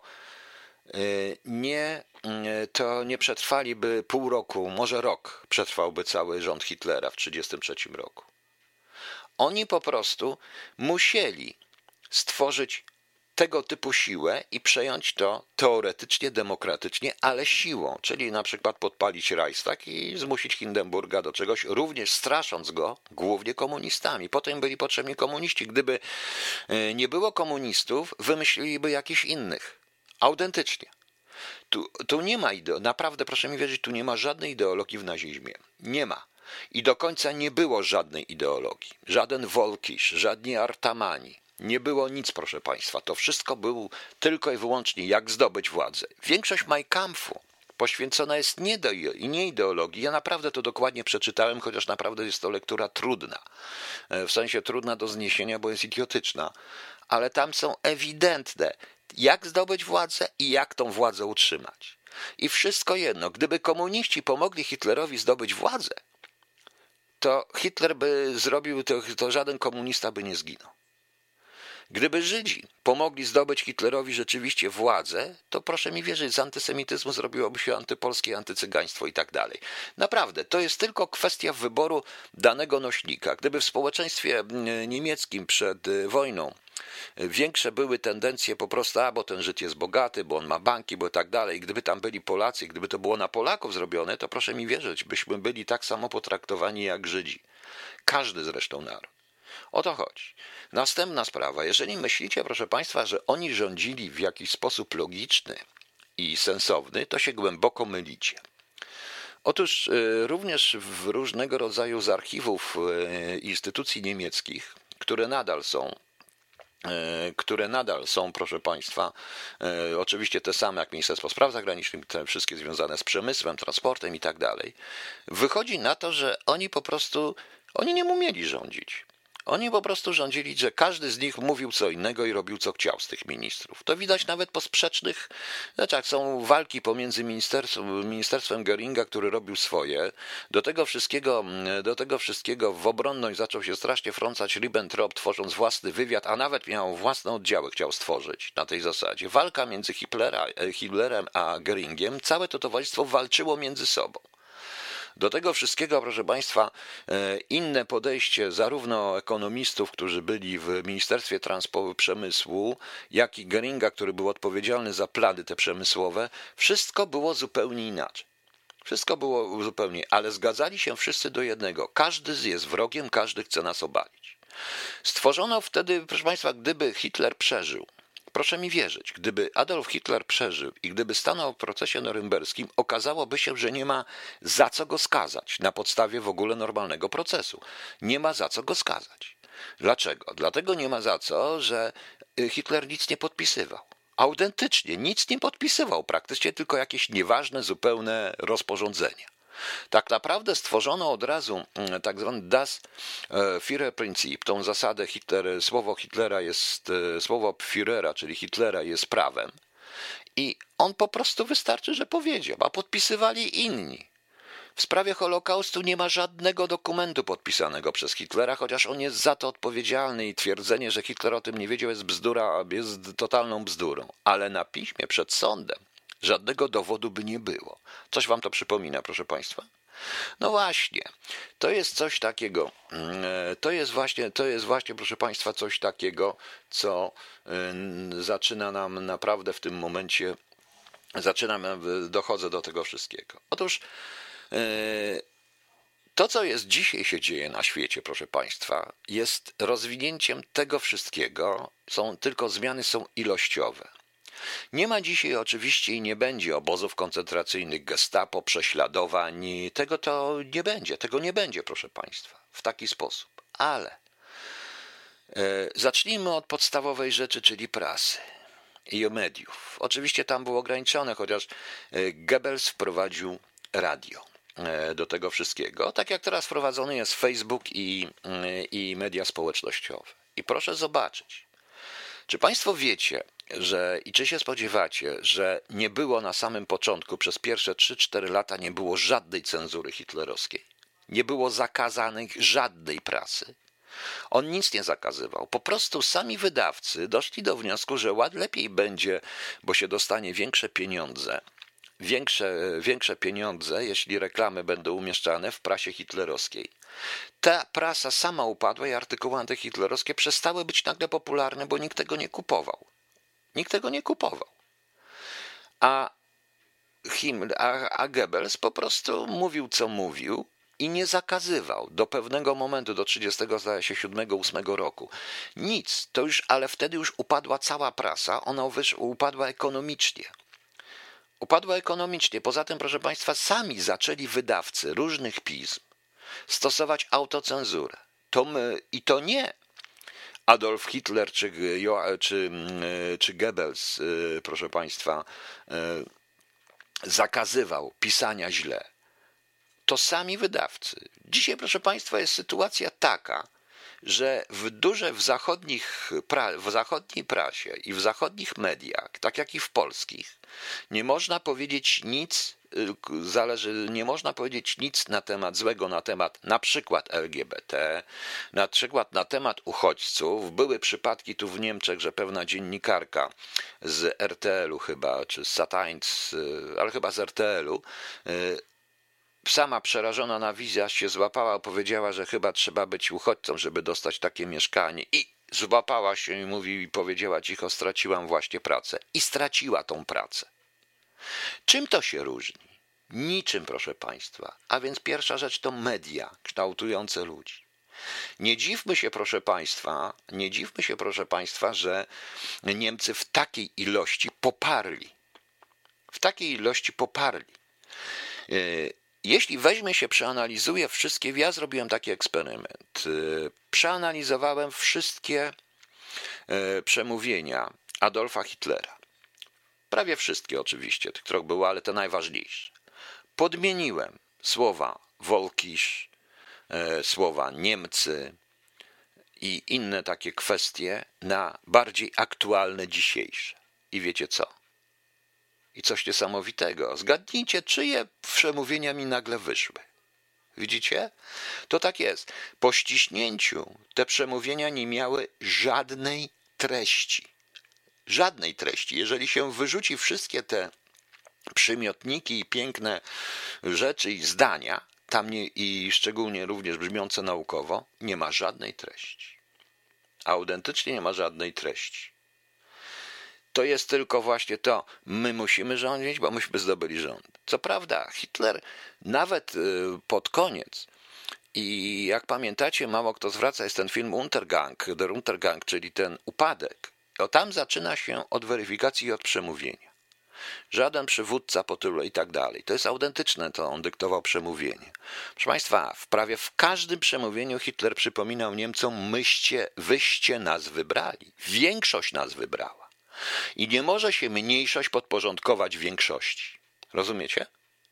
nie, to nie przetrwaliby pół roku, może rok przetrwałby cały rząd Hitlera w tysiąc dziewięćset trzydziestym trzecim roku. Oni po prostu musieli stworzyć tego typu siłę i przejąć to teoretycznie, demokratycznie, ale siłą, czyli na przykład podpalić Reichstag i zmusić Hindenburga do czegoś, również strasząc go głównie komunistami. Potem byli potrzebni komuniści. Gdyby nie było komunistów, wymyśliliby jakichś innych. Autentycznie. Tu, tu nie ma ideologii, naprawdę proszę mi wierzyć, tu nie ma żadnej ideologii w nazizmie. Nie ma. I do końca nie było żadnej ideologii. Żaden Wolkisz, żadni Artamani. Nie było nic, proszę państwa. To wszystko było tylko i wyłącznie jak zdobyć władzę. Większość Mein Kampfu poświęcona jest nie, do, nie ideologii. Ja naprawdę to dokładnie przeczytałem, chociaż naprawdę jest to lektura trudna. W sensie trudna do zniesienia, bo jest idiotyczna. Ale tam są ewidentne, jak zdobyć władzę i jak tą władzę utrzymać. I wszystko jedno, gdyby komuniści pomogli Hitlerowi zdobyć władzę, to Hitler by zrobił, to, to żaden komunista by nie zginął. Gdyby Żydzi pomogli zdobyć Hitlerowi rzeczywiście władzę, to proszę mi wierzyć, z antysemityzmu zrobiłoby się antypolskie, antycygaństwo i tak dalej. Naprawdę, to jest tylko kwestia wyboru danego nośnika. Gdyby w społeczeństwie niemieckim przed wojną większe były tendencje po prostu, a bo ten Żyd jest bogaty, bo on ma banki, bo tak dalej. Gdyby tam byli Polacy, gdyby to było na Polaków zrobione, to proszę mi wierzyć, byśmy byli tak samo potraktowani jak Żydzi. Każdy zresztą naród. O to chodzi. Następna sprawa. Jeżeli myślicie, proszę państwa, że oni rządzili w jakiś sposób logiczny i sensowny, to się głęboko mylicie. Otóż również w różnego rodzaju z archiwów instytucji niemieckich, które nadal są, które nadal są, proszę państwa, oczywiście te same jak Ministerstwo Spraw Zagranicznych, te wszystkie związane z przemysłem, transportem i tak dalej, wychodzi na to, że oni po prostu, oni nie umieli rządzić. Oni po prostu rządzili, że każdy z nich mówił co innego i robił co chciał z tych ministrów. To widać nawet po sprzecznych rzeczach. Są walki pomiędzy ministerstwem, ministerstwem Göringa, który robił swoje. Do tego wszystkiego, do tego wszystkiego w obronność zaczął się strasznie frącać Ribbentrop, tworząc własny wywiad, a nawet miał własne oddziały, chciał stworzyć na tej zasadzie. Walka między Hitlera, Hitlerem a Göringiem, całe to towarzystwo walczyło między sobą. Do tego wszystkiego, proszę państwa, inne podejście zarówno ekonomistów, którzy byli w Ministerstwie Transportu Przemysłu, jak i Göringa, który był odpowiedzialny za plany te przemysłowe, wszystko było zupełnie inaczej. Wszystko było zupełnie, ale zgadzali się wszyscy do jednego. Każdy jest wrogiem, każdy chce nas obalić. Stworzono wtedy, proszę państwa, gdyby Hitler przeżył, proszę mi wierzyć, gdyby Adolf Hitler przeżył i gdyby stanął w procesie norymberskim, okazałoby się, że nie ma za co go skazać na podstawie w ogóle normalnego procesu. Nie ma za co go skazać. Dlaczego? Dlatego nie ma za co, że Hitler nic nie podpisywał. Autentycznie nic nie podpisywał, praktycznie tylko jakieś nieważne, zupełne rozporządzenia. Tak naprawdę stworzono od razu tak zwany Das Führerprinzip, tą zasadę Hitler, słowo Hitlera jest, słowo Führera, czyli Hitlera jest prawem i on po prostu wystarczy, że powiedział, a podpisywali inni. W sprawie Holokaustu nie ma żadnego dokumentu podpisanego przez Hitlera, chociaż on jest za to odpowiedzialny i twierdzenie, że Hitler o tym nie wiedział jest bzdura, jest totalną bzdurą, ale na piśmie przed sądem żadnego dowodu by nie było. Coś wam to przypomina, proszę państwa? No właśnie, to jest coś takiego, to jest właśnie, to jest właśnie, proszę państwa, coś takiego, co zaczyna nam naprawdę w tym momencie, zaczynam, dochodzę do tego wszystkiego. Otóż to, co jest dzisiaj się dzieje na świecie, proszę państwa, jest rozwinięciem tego wszystkiego, są tylko zmiany są ilościowe. Nie ma dzisiaj oczywiście i nie będzie obozów koncentracyjnych, gestapo, prześladowań. Tego to nie będzie. Tego nie będzie, proszę Państwa, w taki sposób. Ale e, zacznijmy od podstawowej rzeczy, czyli prasy i mediów. Oczywiście tam było ograniczone, chociaż Goebbels wprowadził radio do tego wszystkiego, tak jak teraz wprowadzony jest Facebook i, i media społecznościowe. I proszę zobaczyć, czy Państwo wiecie, że i czy się spodziewacie, że nie było na samym początku, przez pierwsze trzy cztery lata nie było żadnej cenzury hitlerowskiej. Nie było zakazanych żadnej prasy. On nic nie zakazywał. Po prostu sami wydawcy doszli do wniosku, że ład lepiej będzie, bo się dostanie większe pieniądze. Większe, większe pieniądze, jeśli reklamy będą umieszczane w prasie hitlerowskiej. Ta prasa sama upadła i artykuły antyhitlerowskie przestały być nagle popularne, bo nikt tego nie kupował. Nikt tego nie kupował. A Himmler, a, a Goebbels po prostu mówił, co mówił i nie zakazywał do pewnego momentu, do trzydziestego siódmego ósmego roku. Nic, to już, ale wtedy już upadła cała prasa, ona upadła ekonomicznie. Upadła ekonomicznie. Poza tym, proszę Państwa, sami zaczęli wydawcy różnych pism stosować autocenzurę. To my, i to nie Adolf Hitler czy, czy, czy Goebbels, proszę Państwa, zakazywał pisania źle. To sami wydawcy. Dzisiaj, proszę Państwa, jest sytuacja taka, że w duże w, zachodnich, w zachodniej prasie i w zachodnich mediach, tak jak i w polskich, nie można powiedzieć nic, zależy, nie można powiedzieć nic na temat złego, na temat na przykład L G B T, na przykład na temat uchodźców. Były przypadki tu w Niemczech, że pewna dziennikarka z R T L u chyba, czy z Satańc, ale chyba z R T L u, sama przerażona na wizjach się złapała, powiedziała, że chyba trzeba być uchodźcą, żeby dostać takie mieszkanie i złapała się i mówi i powiedziała cicho, straciłam właśnie pracę. I straciła tą pracę. Czym to się różni? Niczym, proszę Państwa. A więc pierwsza rzecz to media kształtujące ludzi. Nie dziwmy się, proszę Państwa, nie dziwmy się, proszę Państwa, że Niemcy w takiej ilości poparli. W takiej ilości poparli. Jeśli weźmie się, przeanalizuje wszystkie, ja zrobiłem taki eksperyment, przeanalizowałem wszystkie przemówienia Adolfa Hitlera. Prawie wszystkie oczywiście, tych, które były, ale te najważniejsze. Podmieniłem słowa Wolkisz, słowa Niemcy i inne takie kwestie na bardziej aktualne, dzisiejsze. I wiecie co? I coś niesamowitego. Zgadnijcie, czyje przemówienia mi nagle wyszły. Widzicie? To tak jest. Po ściśnięciu te przemówienia nie miały żadnej treści. Żadnej treści. Jeżeli się wyrzuci wszystkie te przymiotniki i piękne rzeczy i zdania, tam nie, i szczególnie również brzmiące naukowo, nie ma żadnej treści. Autentycznie nie ma żadnej treści. To jest tylko właśnie to, my musimy rządzić, bo myśmy zdobyli rząd. Co prawda, Hitler nawet pod koniec, i jak pamiętacie, mało kto zwraca, jest ten film Untergang, Der Untergang, czyli ten upadek. O, tam zaczyna się od weryfikacji i od przemówienia. Żaden przywódca po tylu i tak dalej. To jest autentyczne, to on dyktował przemówienie. Proszę Państwa, w prawie w każdym przemówieniu Hitler przypominał Niemcom, myście, wyście nas wybrali. Większość nas wybrała. I nie może się mniejszość podporządkować większości. Rozumiecie?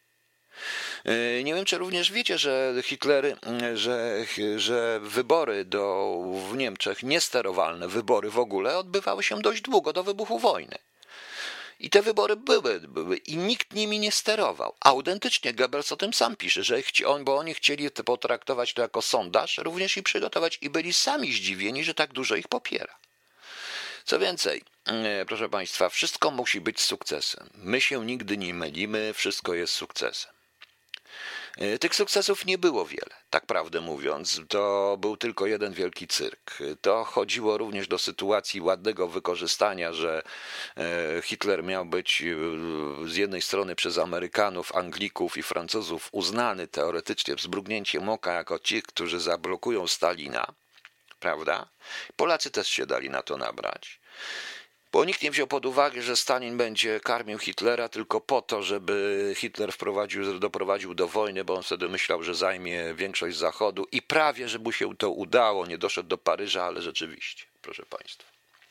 Nie wiem, czy również wiecie, że Hitler, że, że wybory do, w Niemczech, niesterowalne wybory w ogóle, odbywały się dość długo, do wybuchu wojny. I te wybory były, były i nikt nimi nie sterował. Autentycznie Goebbels o tym sam pisze, że on, bo oni chcieli potraktować to jako sondaż, również i przygotować i byli sami zdziwieni, że tak dużo ich popiera. Co więcej, proszę Państwa, wszystko musi być sukcesem. My się nigdy nie mylimy, wszystko jest sukcesem. Tych sukcesów nie było wiele, tak prawdę mówiąc. To był tylko jeden wielki cyrk. To chodziło również do sytuacji ładnego wykorzystania, że Hitler miał być z jednej strony przez Amerykanów, Anglików i Francuzów uznany teoretycznie z mrugnięciem oka jako ci, którzy zablokują Stalina, prawda? Polacy też się dali na to nabrać. Bo nikt nie wziął pod uwagę, że Stalin będzie karmił Hitlera tylko po to, żeby Hitler wprowadził, doprowadził do wojny, bo on wtedy myślał, że zajmie większość Zachodu i prawie, że mu się to udało. Nie doszedł do Paryża, ale rzeczywiście, proszę Państwa.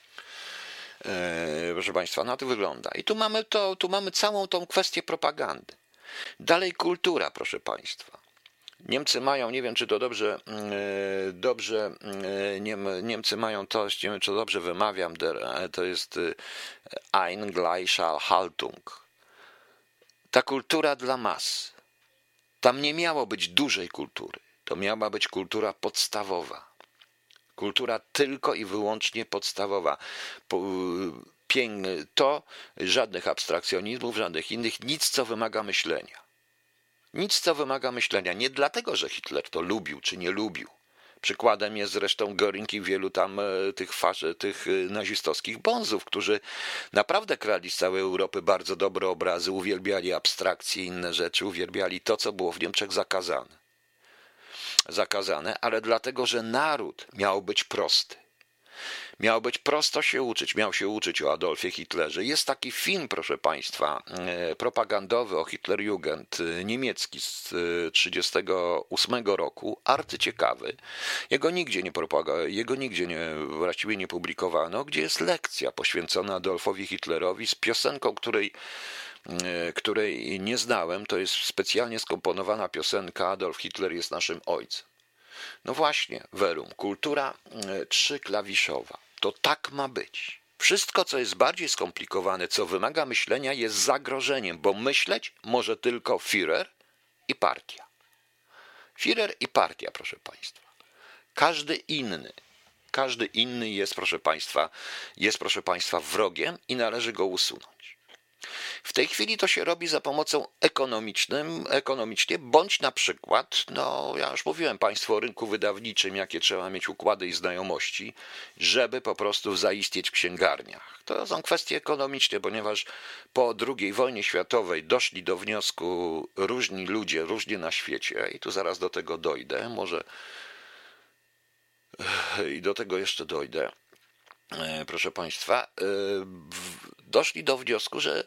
Eee, proszę Państwa, na to wygląda. I tu mamy, to, tu mamy całą tą kwestię propagandy. Dalej kultura, proszę Państwa. Niemcy mają, nie wiem czy to dobrze, dobrze Niemcy mają to, nie wiem czy to dobrze wymawiam, to jest Eingleichhaltung. Ta kultura dla mas. Tam nie miało być dużej kultury, to miała być kultura podstawowa. Kultura tylko i wyłącznie podstawowa. To żadnych abstrakcjonizmów, żadnych innych, nic co wymaga myślenia. Nic, co wymaga myślenia. Nie dlatego, że Hitler to lubił czy nie lubił. Przykładem jest zresztą Göring i wielu tam tych, faszy, tych nazistowskich bonzów, którzy naprawdę krali z całej Europy bardzo dobre obrazy, uwielbiali abstrakcje i inne rzeczy, uwielbiali to, co było w Niemczech zakazane. Zakazane, ale dlatego, że naród miał być prosty. Miał być prosto się uczyć, miał się uczyć o Adolfie Hitlerze. Jest taki film, proszę Państwa, propagandowy o Hitlerjugend, niemiecki z trzydziestego ósmego roku, arcyciekawy. Jego nigdzie nie propaga- jego nigdzie nie, właściwie nie publikowano, gdzie jest lekcja poświęcona Adolfowi Hitlerowi z piosenką, której której nie znałem. To jest specjalnie skomponowana piosenka Adolf Hitler jest naszym ojcem. No właśnie, Werum, kultura trzyklawiszowa. To tak ma być. Wszystko, co jest bardziej skomplikowane, co wymaga myślenia, jest zagrożeniem, bo myśleć może tylko Führer i partia. Führer i partia, proszę Państwa. Każdy inny, każdy inny jest, proszę Państwa, jest, proszę Państwa, wrogiem i należy go usunąć. W tej chwili to się robi za pomocą ekonomicznym, ekonomicznie, bądź na przykład, no ja już mówiłem Państwu o rynku wydawniczym, jakie trzeba mieć układy i znajomości, żeby po prostu zaistnieć w księgarniach. To są kwestie ekonomiczne, ponieważ po drugiej wojnie światowej doszli do wniosku różni ludzie, różnie na świecie i tu zaraz do tego dojdę, może i do tego jeszcze dojdę. Proszę Państwa, doszli do wniosku, że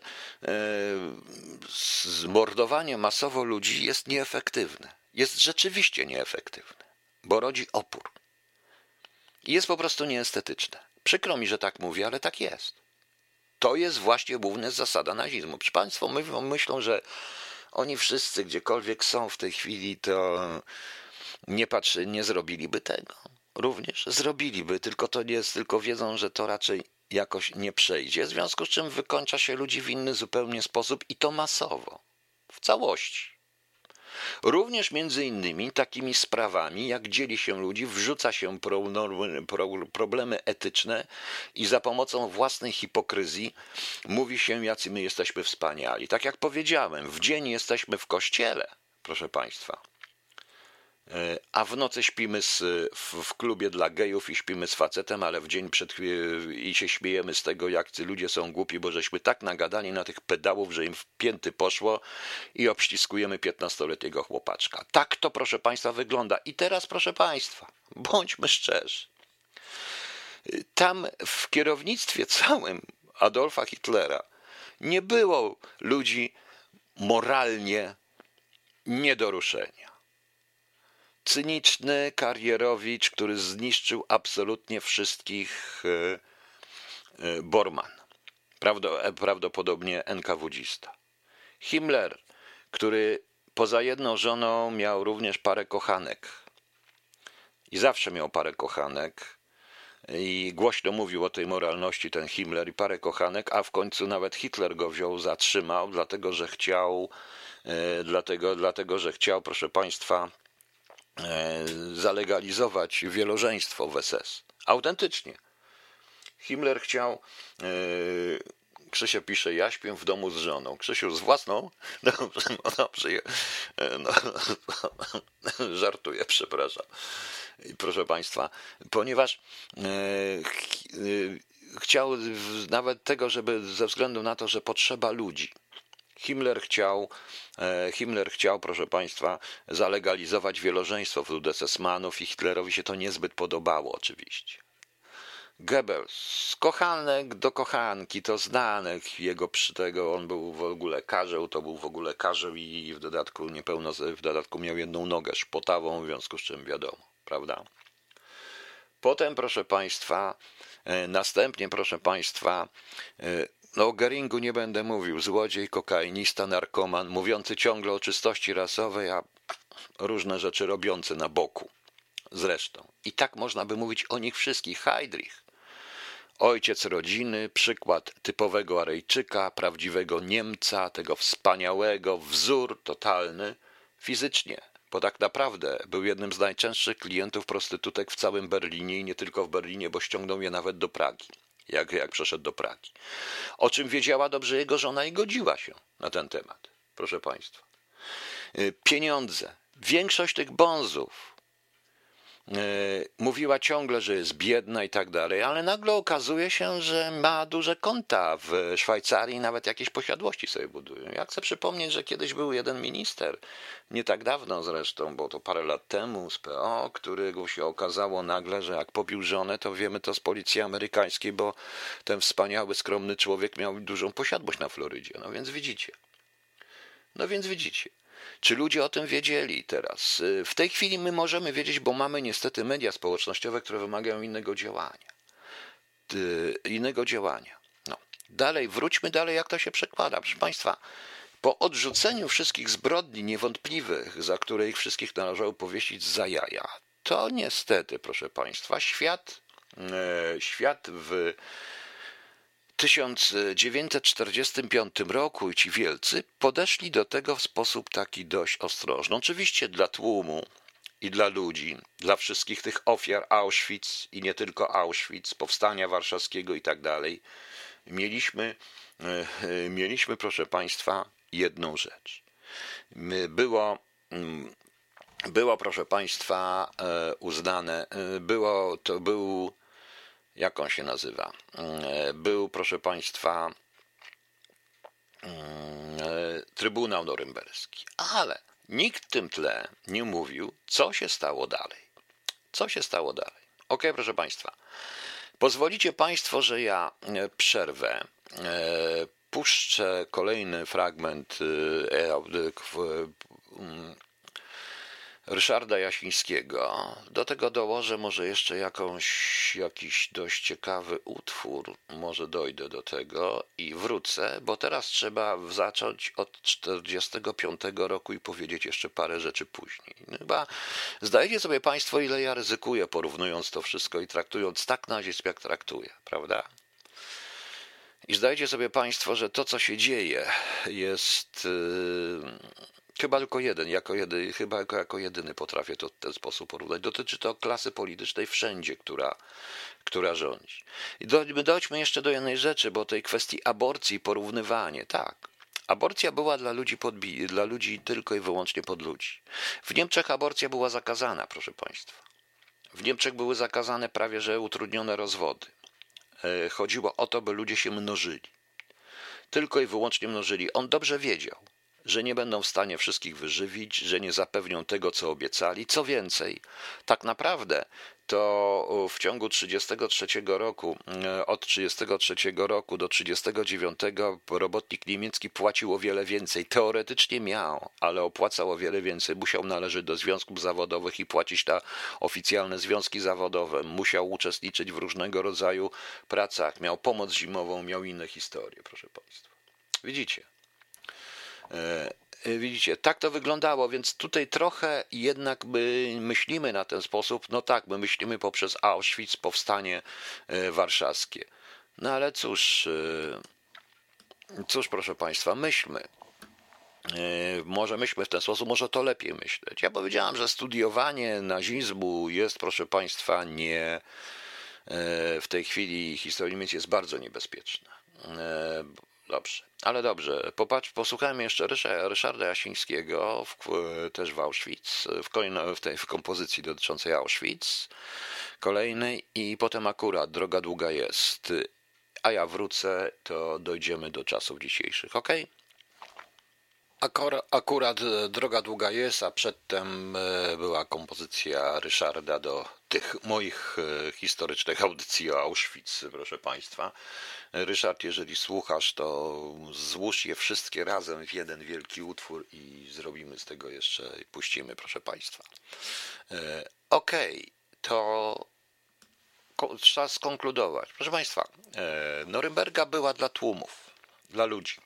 zmordowanie masowo ludzi jest nieefektywne. Jest rzeczywiście nieefektywne, bo rodzi opór. I jest po prostu nieestetyczne. Przykro mi, że tak mówię, ale tak jest. To jest właśnie główna zasada nazizmu. Proszę Państwa myślą, że oni wszyscy, gdziekolwiek są w tej chwili, to nie patrzy, nie zrobiliby tego. Również zrobiliby, tylko to nie jest, tylko wiedzą, że to raczej jakoś nie przejdzie, w związku z czym wykończa się ludzi w inny zupełnie sposób i to masowo, w całości. Również między innymi takimi sprawami, jak dzieli się ludzi, wrzuca się pro, normy, pro, problemy etyczne i za pomocą własnej hipokryzji mówi się, jacy my jesteśmy wspaniali. Tak jak powiedziałem, w dzień jesteśmy w kościele, proszę Państwa, a w nocy śpimy z, w, w klubie dla gejów i śpimy z facetem, ale w dzień przed i się śmiejemy z tego, jak ci ludzie są głupi, bo żeśmy tak nagadali na tych pedałów, że im w pięty poszło i obściskujemy piętnastoletniego chłopaczka. Tak to, proszę Państwa, wygląda. I teraz, proszę Państwa, bądźmy szczerzy. Tam w kierownictwie całym Adolfa Hitlera nie było ludzi moralnie nie do ruszenia. Cyniczny karierowicz, który zniszczył absolutnie wszystkich, Bormann, prawdopodobnie en ka wu dzista. Himmler, który poza jedną żoną miał również parę kochanek i zawsze miał parę kochanek i głośno mówił o tej moralności ten Himmler i parę kochanek, a w końcu nawet Hitler go wziął, zatrzymał, dlatego że chciał, dlatego, dlatego że chciał, proszę Państwa, zalegalizować wielożeństwo w es es. Autentycznie. Himmler chciał, yy, Krzysia pisze, ja śpię w domu z żoną. Krzysiu, z własną? Dobrze, no dobrze. No, no, żartuję, przepraszam. Proszę Państwa, ponieważ yy, yy, chciał nawet tego, żeby ze względu na to, że potrzeba ludzi. Himmler chciał, Himmler chciał, proszę Państwa, zalegalizować wielożeństwo wśród es esmanów i Hitlerowi się to niezbyt podobało oczywiście. Goebbels, kochanek do kochanki, to znanek jego przy tego, on był w ogóle karzeł, to był w ogóle karzeł i w dodatku niepełno, w dodatku miał jedną nogę szpotawą, w związku z czym wiadomo, prawda? Potem, proszę Państwa, następnie, proszę Państwa, no o Geringu nie będę mówił, złodziej, kokainista, narkoman, mówiący ciągle o czystości rasowej, a różne rzeczy robiący na boku. Zresztą. I tak można by mówić o nich wszystkich. Heydrich, ojciec rodziny, przykład typowego Arejczyka, prawdziwego Niemca, tego wspaniałego, wzór totalny fizycznie, bo tak naprawdę był jednym z najczęstszych klientów prostytutek w całym Berlinie i nie tylko w Berlinie, bo ściągnął je nawet do Pragi, jak, jak przeszedł do Pragi. O czym wiedziała dobrze jego żona i godziła się na ten temat, proszę Państwa. Pieniądze. Większość tych bonzów mówiła ciągle, że jest biedna i tak dalej, ale nagle okazuje się, że ma duże konta w Szwajcarii, nawet jakieś posiadłości sobie budują. Ja chcę przypomnieć, że kiedyś był jeden minister, nie tak dawno zresztą, bo to parę lat temu z P O, którego się okazało nagle, że jak pobił żonę, to wiemy to z policji amerykańskiej, bo ten wspaniały, skromny człowiek miał dużą posiadłość na Florydzie. No więc widzicie. No więc widzicie. Czy ludzie o tym wiedzieli teraz? W tej chwili my możemy wiedzieć, bo mamy niestety media społecznościowe, które wymagają innego działania. Innego działania. No. Dalej, wróćmy dalej, jak to się przekłada. Proszę Państwa, po odrzuceniu wszystkich zbrodni niewątpliwych, za które ich wszystkich należało powiesić za jaja, to niestety, proszę Państwa, świat, e, świat w tysiąc dziewięćset czterdziestym piątym roku i ci wielcy podeszli do tego w sposób taki dość ostrożny. Oczywiście dla tłumu i dla ludzi, dla wszystkich tych ofiar Auschwitz i nie tylko Auschwitz, powstania warszawskiego i tak dalej, mieliśmy, mieliśmy, proszę Państwa, jedną rzecz. Było, było proszę Państwa, uznane, było, to był jak on się nazywa? Był, proszę Państwa, Trybunał Norymberski. Ale nikt w tym tle nie mówił, co się stało dalej. Co się stało dalej? Ok, proszę Państwa. Pozwolicie Państwo, że ja przerwę. Puszczę kolejny fragment Ryszarda Jasińskiego. Do tego dołożę może jeszcze jakąś, jakiś dość ciekawy utwór. Może dojdę do tego i wrócę, bo teraz trzeba zacząć od czterdziestego piątego roku i powiedzieć jeszcze parę rzeczy później. Chyba zdajecie sobie Państwo, ile ja ryzykuję, porównując to wszystko i traktując tak nazizm, jak traktuję, prawda? I zdajecie sobie Państwo, że to, co się dzieje, jest... Yy, Chyba tylko jeden, jako jedy, chyba jako, jako jedyny potrafię to w ten sposób porównać. Dotyczy to klasy politycznej wszędzie, która, która rządzi. I do, dojdźmy jeszcze do jednej rzeczy, bo tej kwestii aborcji, porównywanie. Tak, aborcja była dla ludzi, podbi- dla ludzi tylko i wyłącznie pod ludzi. W Niemczech aborcja była zakazana, proszę Państwa. W Niemczech były zakazane prawie że utrudnione rozwody. Chodziło o to, by ludzie się mnożyli. Tylko i wyłącznie mnożyli. On dobrze wiedział, że nie będą w stanie wszystkich wyżywić, że nie zapewnią tego, co obiecali. Co więcej, tak naprawdę to w ciągu trzydziestego trzeciego roku, od trzydziestego trzeciego roku do trzydziestego dziewiątego robotnik niemiecki płacił o wiele więcej. Teoretycznie miał, ale opłacał o wiele więcej. Musiał należeć do związków zawodowych i płacić na oficjalne związki zawodowe. Musiał uczestniczyć w różnego rodzaju pracach. Miał pomoc zimową, miał inne historie, proszę Państwa. Widzicie? Widzicie, tak to wyglądało, więc tutaj trochę jednak my myślimy na ten sposób, no tak, my myślimy poprzez Auschwitz, powstanie warszawskie. No ale cóż, cóż proszę Państwa, myślmy. Może myślmy w ten sposób, może to lepiej myśleć. Ja powiedziałam, że studiowanie nazizmu jest, proszę Państwa, nie w tej chwili historii Niemiec jest bardzo niebezpieczne. Dobrze, ale dobrze. Popatrz, posłuchajmy jeszcze Ryszarda Jasińskiego, w, też w Auschwitz, w, kolejno, w tej w kompozycji dotyczącej Auschwitz, kolejnej i potem akurat Droga długa jest. A ja wrócę, to dojdziemy do czasów dzisiejszych, ok? Akor, akurat droga długa jest, a przedtem była kompozycja Ryszarda do tych moich historycznych audycji o Auschwitz, proszę Państwa. Ryszard, jeżeli słuchasz, to złóż je wszystkie razem w jeden wielki utwór i zrobimy z tego jeszcze, i puścimy, proszę Państwa. Okej, okay, to trzeba skonkludować. Proszę Państwa, Norymberga była dla tłumów, dla ludzi.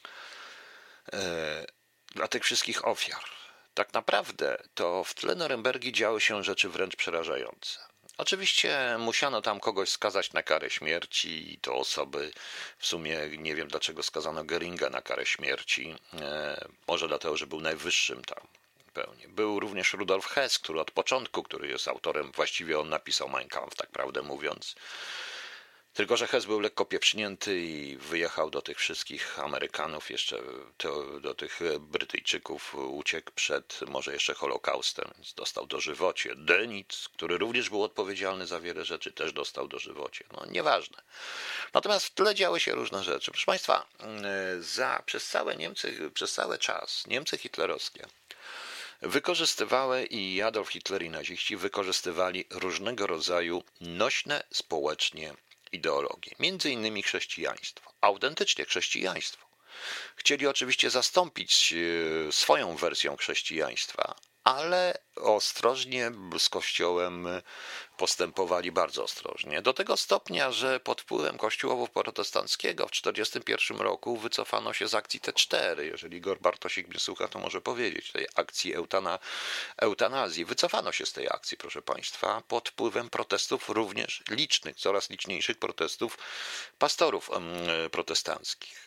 Dla tych wszystkich ofiar. Tak naprawdę to w tle Norymbergi działy się rzeczy wręcz przerażające. Oczywiście musiano tam kogoś skazać na karę śmierci i to osoby, w sumie nie wiem dlaczego skazano Goeringa na karę śmierci, e, może dlatego, że był najwyższym tam pełni. Był również Rudolf Hess, który od początku, który jest autorem, właściwie on napisał Mein Kampf, tak prawdę mówiąc. Tylko że Hess był lekko pieprznięty i wyjechał do tych wszystkich Amerykanów, jeszcze to, do tych Brytyjczyków, uciekł przed może jeszcze Holokaustem, więc dostał dożywocie. Dönitz, który również był odpowiedzialny za wiele rzeczy, też dostał dożywocie. No nieważne. Natomiast w tle działy się różne rzeczy. Proszę Państwa, za, przez całe Niemcy, przez cały czas Niemcy hitlerowskie wykorzystywały i Adolf Hitler i naziści wykorzystywali różnego rodzaju nośne społecznie ideologie, między innymi chrześcijaństwo, autentycznie chrześcijaństwo. Chcieli oczywiście zastąpić swoją wersją chrześcijaństwa, ale ostrożnie z Kościołem postępowali bardzo ostrożnie. Do tego stopnia, że pod wpływem Kościoła protestanckiego w tysiąc dziewięćset czterdziestym pierwszym roku wycofano się z akcji T cztery. Jeżeli Igor Bartosik mnie słucha, to może powiedzieć, tej akcji eutana, eutanazji. Wycofano się z tej akcji, proszę Państwa, pod wpływem protestów również licznych, coraz liczniejszych protestów pastorów protestanckich.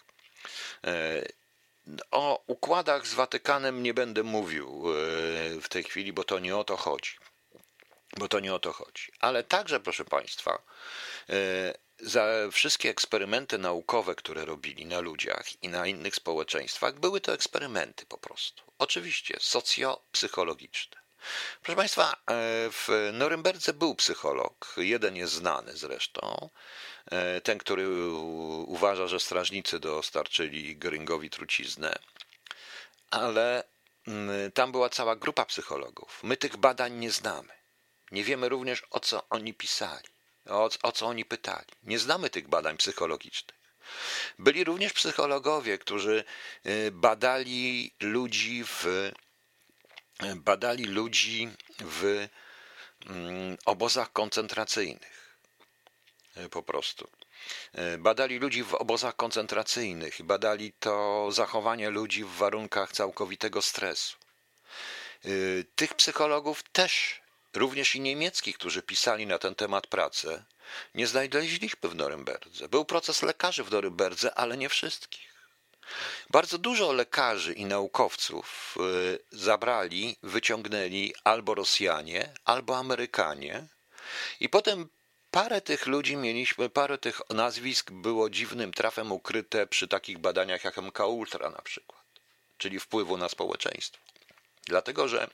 O układach z Watykanem nie będę mówił w tej chwili, bo to nie o to chodzi. Bo to nie o to chodzi. Ale także, proszę Państwa, za wszystkie eksperymenty naukowe, które robili na ludziach i na innych społeczeństwach, były to eksperymenty po prostu. Oczywiście socjopsychologiczne. Proszę Państwa, w Norymberdze był psycholog, jeden jest znany zresztą, ten, który uważa, że strażnicy dostarczyli Göringowi truciznę, ale tam była cała grupa psychologów. My tych badań nie znamy. Nie wiemy również, o co oni pisali, o, o co oni pytali. Nie znamy tych badań psychologicznych. Byli również psychologowie, którzy badali ludzi w badali ludzi w obozach koncentracyjnych. Po prostu. Badali ludzi w obozach koncentracyjnych i badali to zachowanie ludzi w warunkach całkowitego stresu. Tych psychologów też, również i niemieckich, którzy pisali na ten temat pracę, nie znaleźliśmy w Norymberdze. Był proces lekarzy w Norymberdze, ale nie wszystkich. Bardzo dużo lekarzy i naukowców zabrali, wyciągnęli albo Rosjanie, albo Amerykanie i potem parę tych ludzi mieliśmy, parę tych nazwisk było dziwnym trafem ukryte przy takich badaniach jak M K Ultra na przykład, czyli wpływu na społeczeństwo. Dlatego, że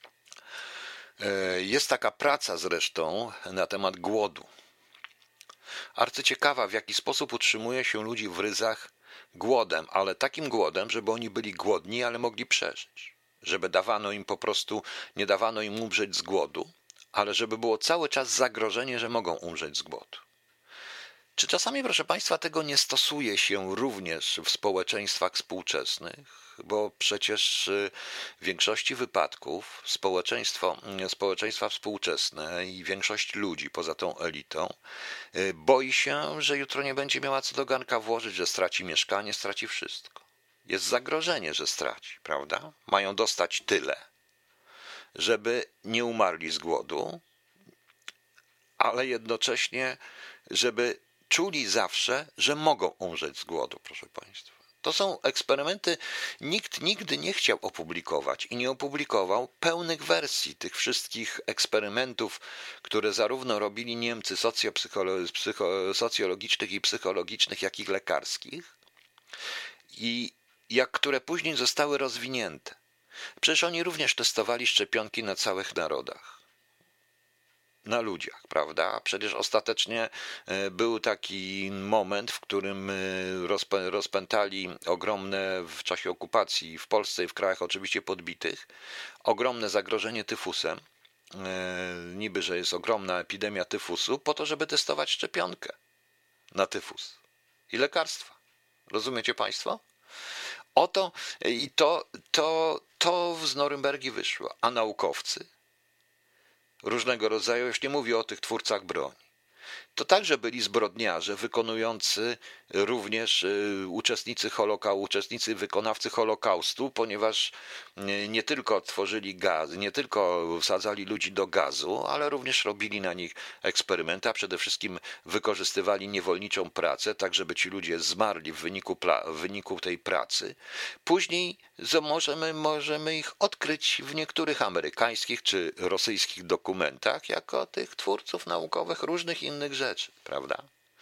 jest taka praca zresztą na temat głodu. Arcyciekawa, w jaki sposób utrzymuje się ludzi w ryzach głodem, ale takim głodem, żeby oni byli głodni, ale mogli przeżyć. Żeby dawano im po prostu, nie dawano im umrzeć z głodu, ale żeby było cały czas zagrożenie, że mogą umrzeć z głodu. Czy czasami, proszę Państwa, tego nie stosuje się również w społeczeństwach współczesnych? Bo przecież w większości wypadków społeczeństwo, społeczeństwa współczesne i większość ludzi poza tą elitą boi się, że jutro nie będzie miała co do garnka włożyć, że straci mieszkanie, straci wszystko. Jest zagrożenie, że straci, prawda? Mają dostać tyle, żeby nie umarli z głodu, ale jednocześnie, żeby czuli zawsze, że mogą umrzeć z głodu, proszę Państwa. To są eksperymenty, nikt nigdy nie chciał opublikować i nie opublikował pełnych wersji tych wszystkich eksperymentów, które zarówno robili Niemcy socjologicznych i psychologicznych, jak i lekarskich, i jak które później zostały rozwinięte. Przecież oni również testowali szczepionki na całych narodach. na ludziach, prawda? Przecież ostatecznie był taki moment, w którym rozpętali ogromne w czasie okupacji w Polsce i w krajach oczywiście podbitych, ogromne zagrożenie tyfusem. Niby, że jest ogromna epidemia tyfusu, po to, żeby testować szczepionkę na tyfus i lekarstwa. Rozumiecie Państwo? Oto i to, to, to z Norymbergi wyszło, a naukowcy różnego rodzaju, już nie mówię o tych twórcach broni, to także byli zbrodniarze wykonujący również uczestnicy Holokaustu, uczestnicy wykonawcy Holokaustu, ponieważ nie tylko tworzyli gaz, nie tylko wsadzali ludzi do gazu, ale również robili na nich eksperymenty, a przede wszystkim wykorzystywali niewolniczą pracę, tak żeby ci ludzie zmarli w wyniku, w wyniku tej pracy. Później możemy, możemy ich odkryć w niektórych amerykańskich czy rosyjskich dokumentach jako tych twórców naukowych różnych innych rzeczy, prawda?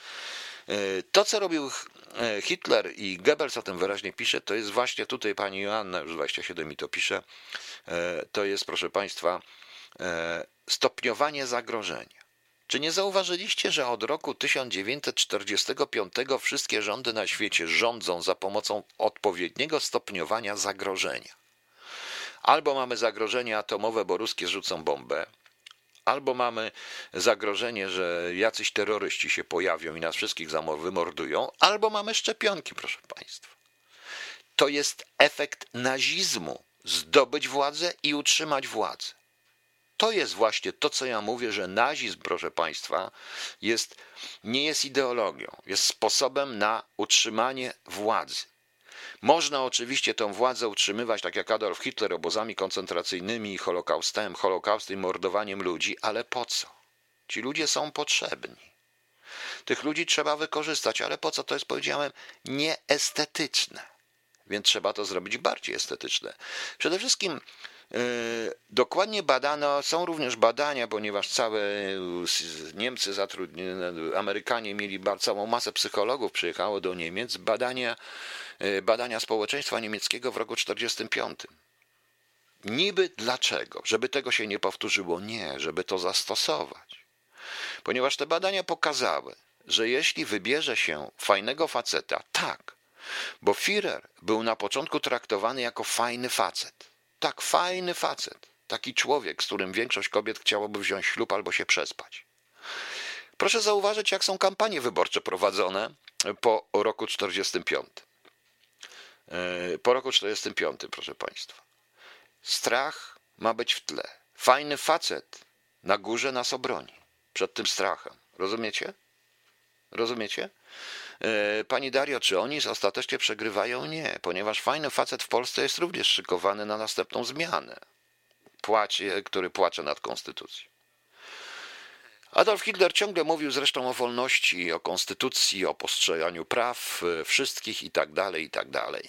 To, co robił Hitler i Goebbels, o tym wyraźnie pisze, to jest właśnie tutaj pani Joanna, już dwadzieścia siedem mi to pisze, to jest, proszę Państwa, stopniowanie zagrożenia. Czy nie zauważyliście, że od roku tysiąc dziewięćset czterdziestego piątego wszystkie rządy na świecie rządzą za pomocą odpowiedniego stopniowania zagrożenia? Albo mamy zagrożenie atomowe, bo ruskie rzucą bombę, albo mamy zagrożenie, że jacyś terroryści się pojawią i nas wszystkich wymordują, albo mamy szczepionki, proszę Państwa. To jest efekt nazizmu. Zdobyć władzę i utrzymać władzę. To jest właśnie to, co ja mówię, że nazizm, proszę Państwa, jest, nie jest ideologią, jest sposobem na utrzymanie władzy. Można oczywiście tę władzę utrzymywać, tak jak Adolf Hitler, obozami koncentracyjnymi, holokaustem, holokaustem i mordowaniem ludzi, ale po co? Ci ludzie są potrzebni. Tych ludzi trzeba wykorzystać, ale po co? To jest, powiedziałem, nieestetyczne. Więc trzeba to zrobić bardziej estetyczne. Przede wszystkim yy, dokładnie badano, są również badania, ponieważ całe Niemcy zatrudnili, Amerykanie mieli całą masę psychologów, przyjechało do Niemiec, badania, yy, badania społeczeństwa niemieckiego w roku czterdziestym piątym. Niby dlaczego? Żeby tego się nie powtórzyło? Nie, żeby to zastosować. Ponieważ te badania pokazały, że jeśli wybierze się fajnego faceta, tak, bo Führer był na początku traktowany jako fajny facet. Tak, fajny facet. Taki człowiek, z którym większość kobiet chciałoby wziąć ślub albo się przespać. Proszę zauważyć, jak są kampanie wyborcze prowadzone po roku czterdziestym piątym. Po roku czterdziestym piątym, proszę Państwa. Strach ma być w tle. Fajny facet na górze nas obroni przed tym strachem. Rozumiecie? Rozumiecie? Pani Dario, czy oni ostatecznie przegrywają? Nie, ponieważ fajny facet w Polsce jest również szykowany na następną zmianę, płacie, który płacze nad konstytucją. Adolf Hitler ciągle mówił zresztą o wolności, o konstytucji, o postrzeganiu praw wszystkich i tak dalej, i tak dalej.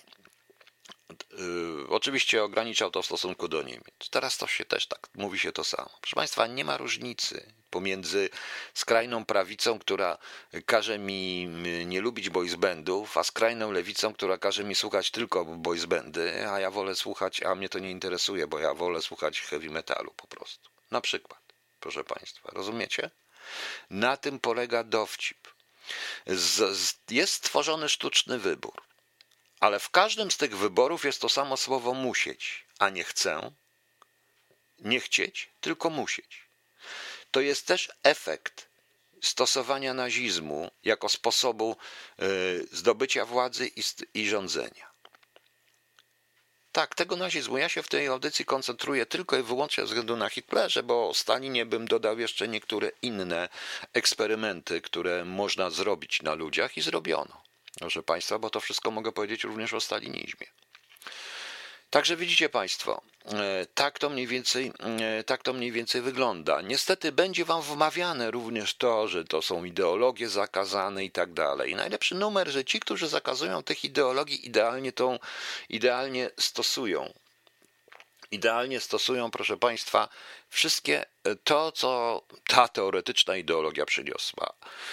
Oczywiście ograniczał to w stosunku do Niemiec. Teraz to się też tak, mówi się to samo. Proszę Państwa, nie ma różnicy pomiędzy skrajną prawicą, która każe mi nie lubić boys bandów, a skrajną lewicą, która każe mi słuchać tylko boys bandy, a ja wolę słuchać, a mnie to nie interesuje, bo ja wolę słuchać heavy metalu po prostu. Na przykład, proszę Państwa, rozumiecie? Na tym polega dowcip. Z, z, jest stworzony sztuczny wybór. Ale w każdym z tych wyborów jest to samo słowo musieć, a nie chcę, nie chcieć, tylko musieć. To jest też efekt stosowania nazizmu jako sposobu zdobycia władzy i rządzenia. Tak, tego nazizmu. Ja się w tej audycji koncentruję tylko i wyłącznie ze względu na Hitlerze, bo o Stalinie bym dodał jeszcze niektóre inne eksperymenty, które można zrobić na ludziach i zrobiono. Proszę Państwa, bo to wszystko mogę powiedzieć również o stalinizmie. Także widzicie Państwo, tak to mniej więcej, tak to mniej więcej wygląda. Niestety będzie Wam wmawiane również to, że to są ideologie zakazane i tak dalej. Najlepszy numer, że ci, którzy zakazują tych ideologii, idealnie tą, idealnie stosują. Idealnie stosują, proszę Państwa, wszystkie to, co ta teoretyczna ideologia przyniosła.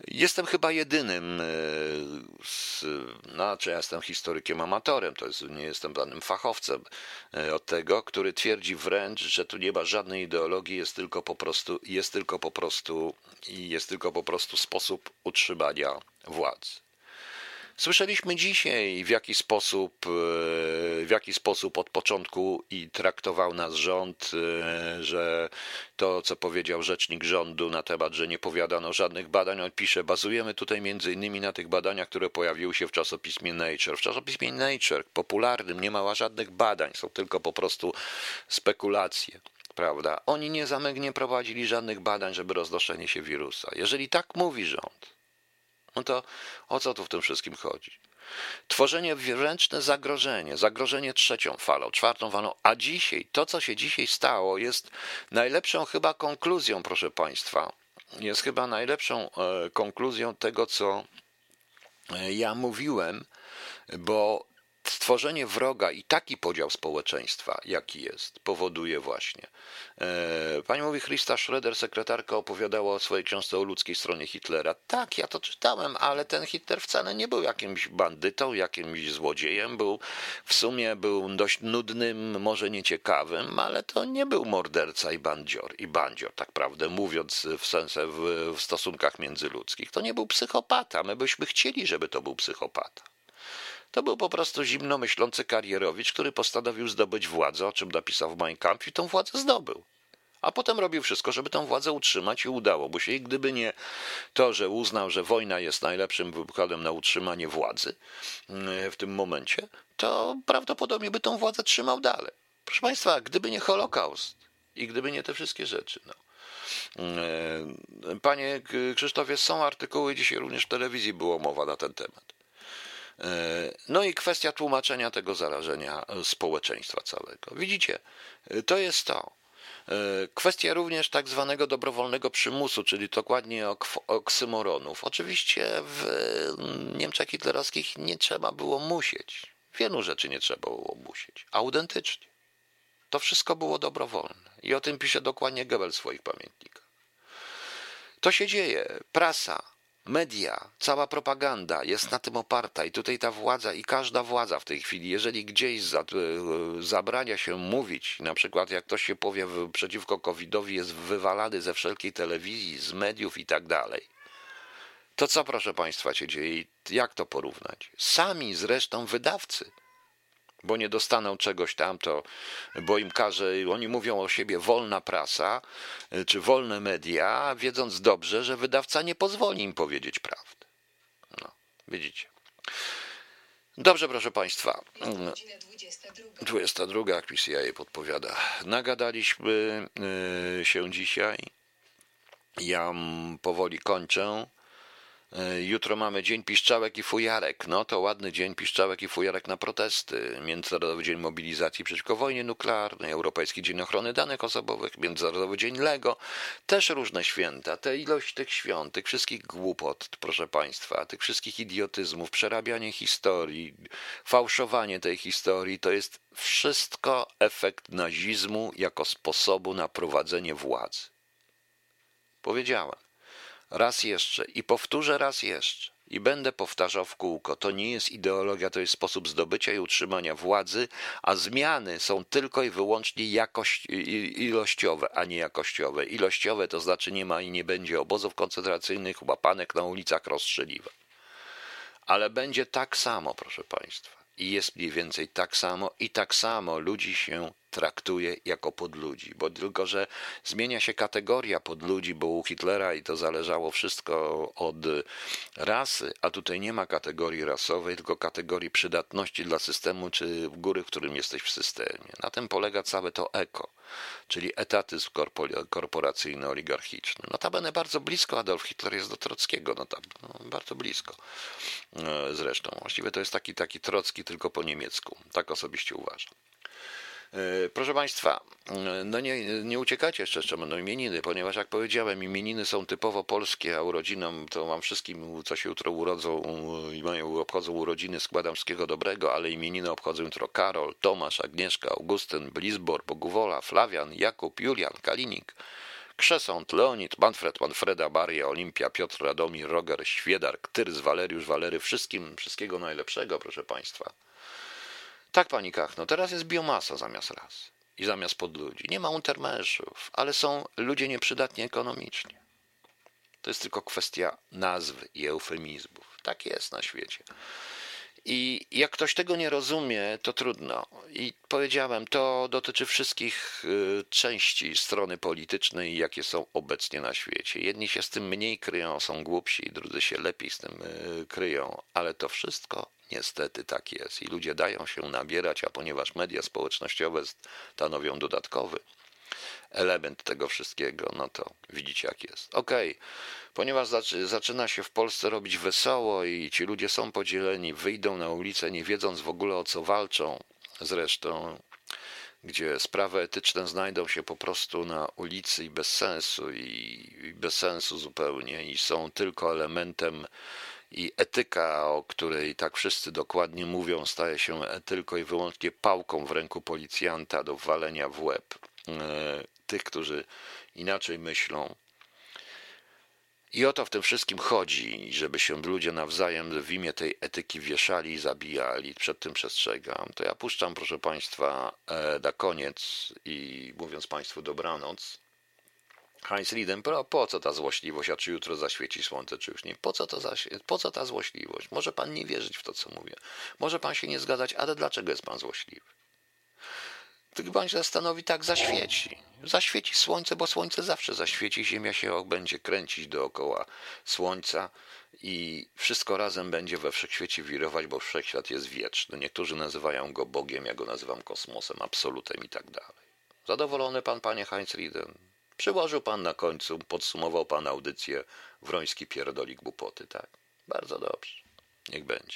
Jestem chyba jedynym, e, z, znaczy ja jestem historykiem amatorem, to jest, nie jestem żadnym fachowcem e, od tego, który twierdzi wręcz, że tu nie ma żadnej ideologii, jest tylko po prostu, jest tylko po prostu i jest tylko po prostu sposób utrzymania władzy. Słyszeliśmy dzisiaj, w jaki sposób, w jaki sposób od początku i traktował nas rząd, że to, co powiedział rzecznik rządu na temat, że nie powiadano żadnych badań, on pisze, bazujemy tutaj między innymi na tych badaniach, które pojawiły się w czasopismie Nature. W czasopismie Nature, popularnym, nie ma żadnych badań, są tylko po prostu spekulacje. Prawda? Oni nie zamęgnie prowadzili żadnych badań, żeby roznoszenie się wirusa. Jeżeli tak mówi rząd, no to o co tu w tym wszystkim chodzi? Tworzenie wręczne zagrożenie, zagrożenie trzecią falą, czwartą falą, a dzisiaj, to co się dzisiaj stało jest najlepszą chyba konkluzją, proszę Państwa, jest chyba najlepszą e, konkluzją tego, co e, ja mówiłem, bo stworzenie wroga i taki podział społeczeństwa, jaki jest, powoduje właśnie. Pani mówi, Christa Schroeder, sekretarka, opowiadała o swojej książce o ludzkiej stronie Hitlera. Tak, ja to czytałem, ale ten Hitler wcale nie był jakimś bandytą, jakimś złodziejem. Był w sumie był dość nudnym, może nieciekawym, ale to nie był morderca i bandzior, i bandzior, tak prawdę mówiąc, w sensie w, w stosunkach międzyludzkich. To nie był psychopata. My byśmy chcieli, żeby to był psychopata. To był po prostu zimno myślący karierowicz, który postanowił zdobyć władzę, o czym napisał w Mein Kampf i tą władzę zdobył. A potem robił wszystko, żeby tę władzę utrzymać i udało mu się. I gdyby nie to, że uznał, że wojna jest najlepszym wykładem na utrzymanie władzy w tym momencie, to prawdopodobnie by tą władzę trzymał dalej. Proszę Państwa, gdyby nie Holokaust i gdyby nie te wszystkie rzeczy, no. Panie Krzysztofie, są artykuły, dzisiaj również w telewizji było mowa na ten temat. No i kwestia tłumaczenia tego zarażenia społeczeństwa całego. Widzicie, to jest to. Kwestia również tak zwanego dobrowolnego przymusu, czyli dokładnie oksymoronów. Oczywiście w Niemczech hitlerowskich nie trzeba było musieć. Wielu rzeczy nie trzeba było musieć. Autentycznie. To wszystko było dobrowolne. I o tym pisze dokładnie Goebbels w swoich pamiętnikach. To się dzieje. Prasa, media, cała propaganda jest na tym oparta i tutaj ta władza i każda władza w tej chwili, jeżeli gdzieś za, zabrania się mówić, na przykład jak ktoś się powie przeciwko kowidowi, jest wywalany ze wszelkiej telewizji, z mediów i tak dalej, to co, proszę Państwa, się dzieje i jak to porównać? Sami zresztą wydawcy, bo nie dostaną czegoś tam, to, bo im każe, oni mówią o siebie wolna prasa, czy wolne media, wiedząc dobrze, że wydawca nie pozwoli im powiedzieć prawdy. No, widzicie. Dobrze, proszę Państwa. dwudziesta druga, jak mi C I A podpowiada. Nagadaliśmy się dzisiaj. Ja powoli kończę. Jutro mamy Dzień Piszczałek i Fujarek. No to ładny dzień Piszczałek i Fujarek na protesty. Międzynarodowy Dzień Mobilizacji przeciwko wojnie nuklearnej, Europejski Dzień Ochrony Danych Osobowych, Międzynarodowy Dzień Lego. Też różne święta. Te ilość tych świąt, tych wszystkich głupot, proszę Państwa, tych wszystkich idiotyzmów, przerabianie historii, fałszowanie tej historii, to jest wszystko efekt nazizmu jako sposobu na prowadzenie władzy. Powiedziałem. Raz jeszcze i powtórzę raz jeszcze i będę powtarzał w kółko. To nie jest ideologia, to jest sposób zdobycia i utrzymania władzy, a zmiany są tylko i wyłącznie jakość, ilościowe, a nie jakościowe. Ilościowe to znaczy nie ma i nie będzie obozów koncentracyjnych, łapanek na ulicach, rozstrzeliwa. Ale będzie tak samo, proszę Państwa. I jest mniej więcej tak samo i tak samo ludzi się traktuje jako podludzi, bo tylko, że zmienia się kategoria podludzi, bo u Hitlera i to zależało wszystko od rasy, a tutaj nie ma kategorii rasowej, tylko kategorii przydatności dla systemu, czy w góry, w którym jesteś w systemie. Na tym polega całe to eko, czyli etatyzm korporacyjny, oligarchiczny. Notabene bardzo blisko Adolf Hitler jest do Trockiego, no tam, no, bardzo blisko zresztą. Właściwie to jest taki, taki Trocki, tylko po niemiecku. Tak osobiście uważam. Proszę Państwa, no nie, nie uciekacie jeszcze, jeszcze będą imieniny, ponieważ jak powiedziałem, imieniny są typowo polskie, a urodzinom to mam wszystkim, co się jutro urodzą i mają, obchodzą urodziny, składam wszystkiego dobrego, ale imieniny obchodzą jutro Karol, Tomasz, Agnieszka, Augustyn, Blisbor, Boguwola, Flawian, Jakub, Julian, Kalinik, Krzesąt, Leonid, Manfred, Manfreda, Maria, Olimpia, Piotr, Radomir, Roger, Świedark, Tyrs, Waleriusz, Walery, wszystkim, wszystkiego najlepszego, proszę państwa. Tak, pani Kachno, teraz jest biomasa zamiast ras i zamiast podludzi. Nie ma untermenschów, ale są ludzie nieprzydatni ekonomicznie. To jest tylko kwestia nazwy i eufemizmów. Tak jest na świecie. I jak ktoś tego nie rozumie, to trudno. I powiedziałem, to dotyczy wszystkich y, części strony politycznej, jakie są obecnie na świecie. Jedni się z tym mniej kryją, są głupsi, drudzy się lepiej z tym y, kryją, ale to wszystko niestety tak jest. I ludzie dają się nabierać, a ponieważ media społecznościowe stanowią dodatkowy element tego wszystkiego, no to widzicie jak jest. Okej, okay. Ponieważ zaczyna się w Polsce robić wesoło i ci ludzie są podzieleni, wyjdą na ulicę nie wiedząc w ogóle o co walczą, zresztą gdzie sprawy etyczne znajdą się po prostu na ulicy i bez sensu i, i bez sensu zupełnie i są tylko elementem i etyka, o której tak wszyscy dokładnie mówią, staje się tylko i wyłącznie pałką w ręku policjanta do walenia w łeb tych, którzy inaczej myślą. I o to w tym wszystkim chodzi, żeby się ludzie nawzajem w imię tej etyki wieszali i zabijali. Przed tym przestrzegam. To ja puszczam, proszę państwa, na koniec i mówiąc państwu dobranoc. Heinz Lieden, po, po co ta złośliwość, a czy jutro zaświeci słońce, czy już nie? Po co, to za, po co ta złośliwość? Może pan nie wierzyć w to, co mówię. Może pan się nie zgadzać, ale dlaczego jest pan złośliwy? Tylko pan się zastanowi, tak zaświeci. Zaświeci słońce, bo słońce zawsze zaświeci, ziemia się będzie kręcić dookoła słońca i wszystko razem będzie we wszechświecie wirować, bo wszechświat jest wieczny. Niektórzy nazywają go Bogiem, ja go nazywam kosmosem, absolutem i tak dalej. Zadowolony pan, panie Heinz Lieden? Przyłożył pan na końcu, podsumował pan audycję, Wroński pierdoli głupoty, tak? Bardzo dobrze, niech będzie.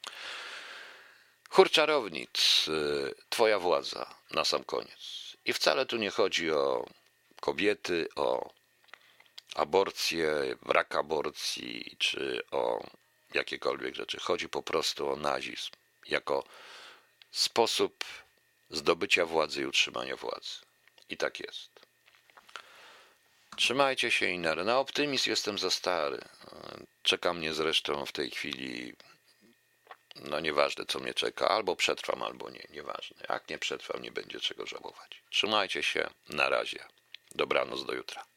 Chór czarownic, twoja władza, na sam koniec. I wcale tu nie chodzi o kobiety, o aborcję, brak aborcji, czy o jakiekolwiek rzeczy. Chodzi po prostu o nazizm, jako sposób zdobycia władzy i utrzymania władzy. I tak jest. Trzymajcie się i na, na optymizm jestem za stary. Czeka mnie zresztą w tej chwili, no nieważne co mnie czeka, albo przetrwam, albo nie, nieważne. Jak nie przetrwam, nie będzie czego żałować. Trzymajcie się, na razie. Dobranoc, do jutra.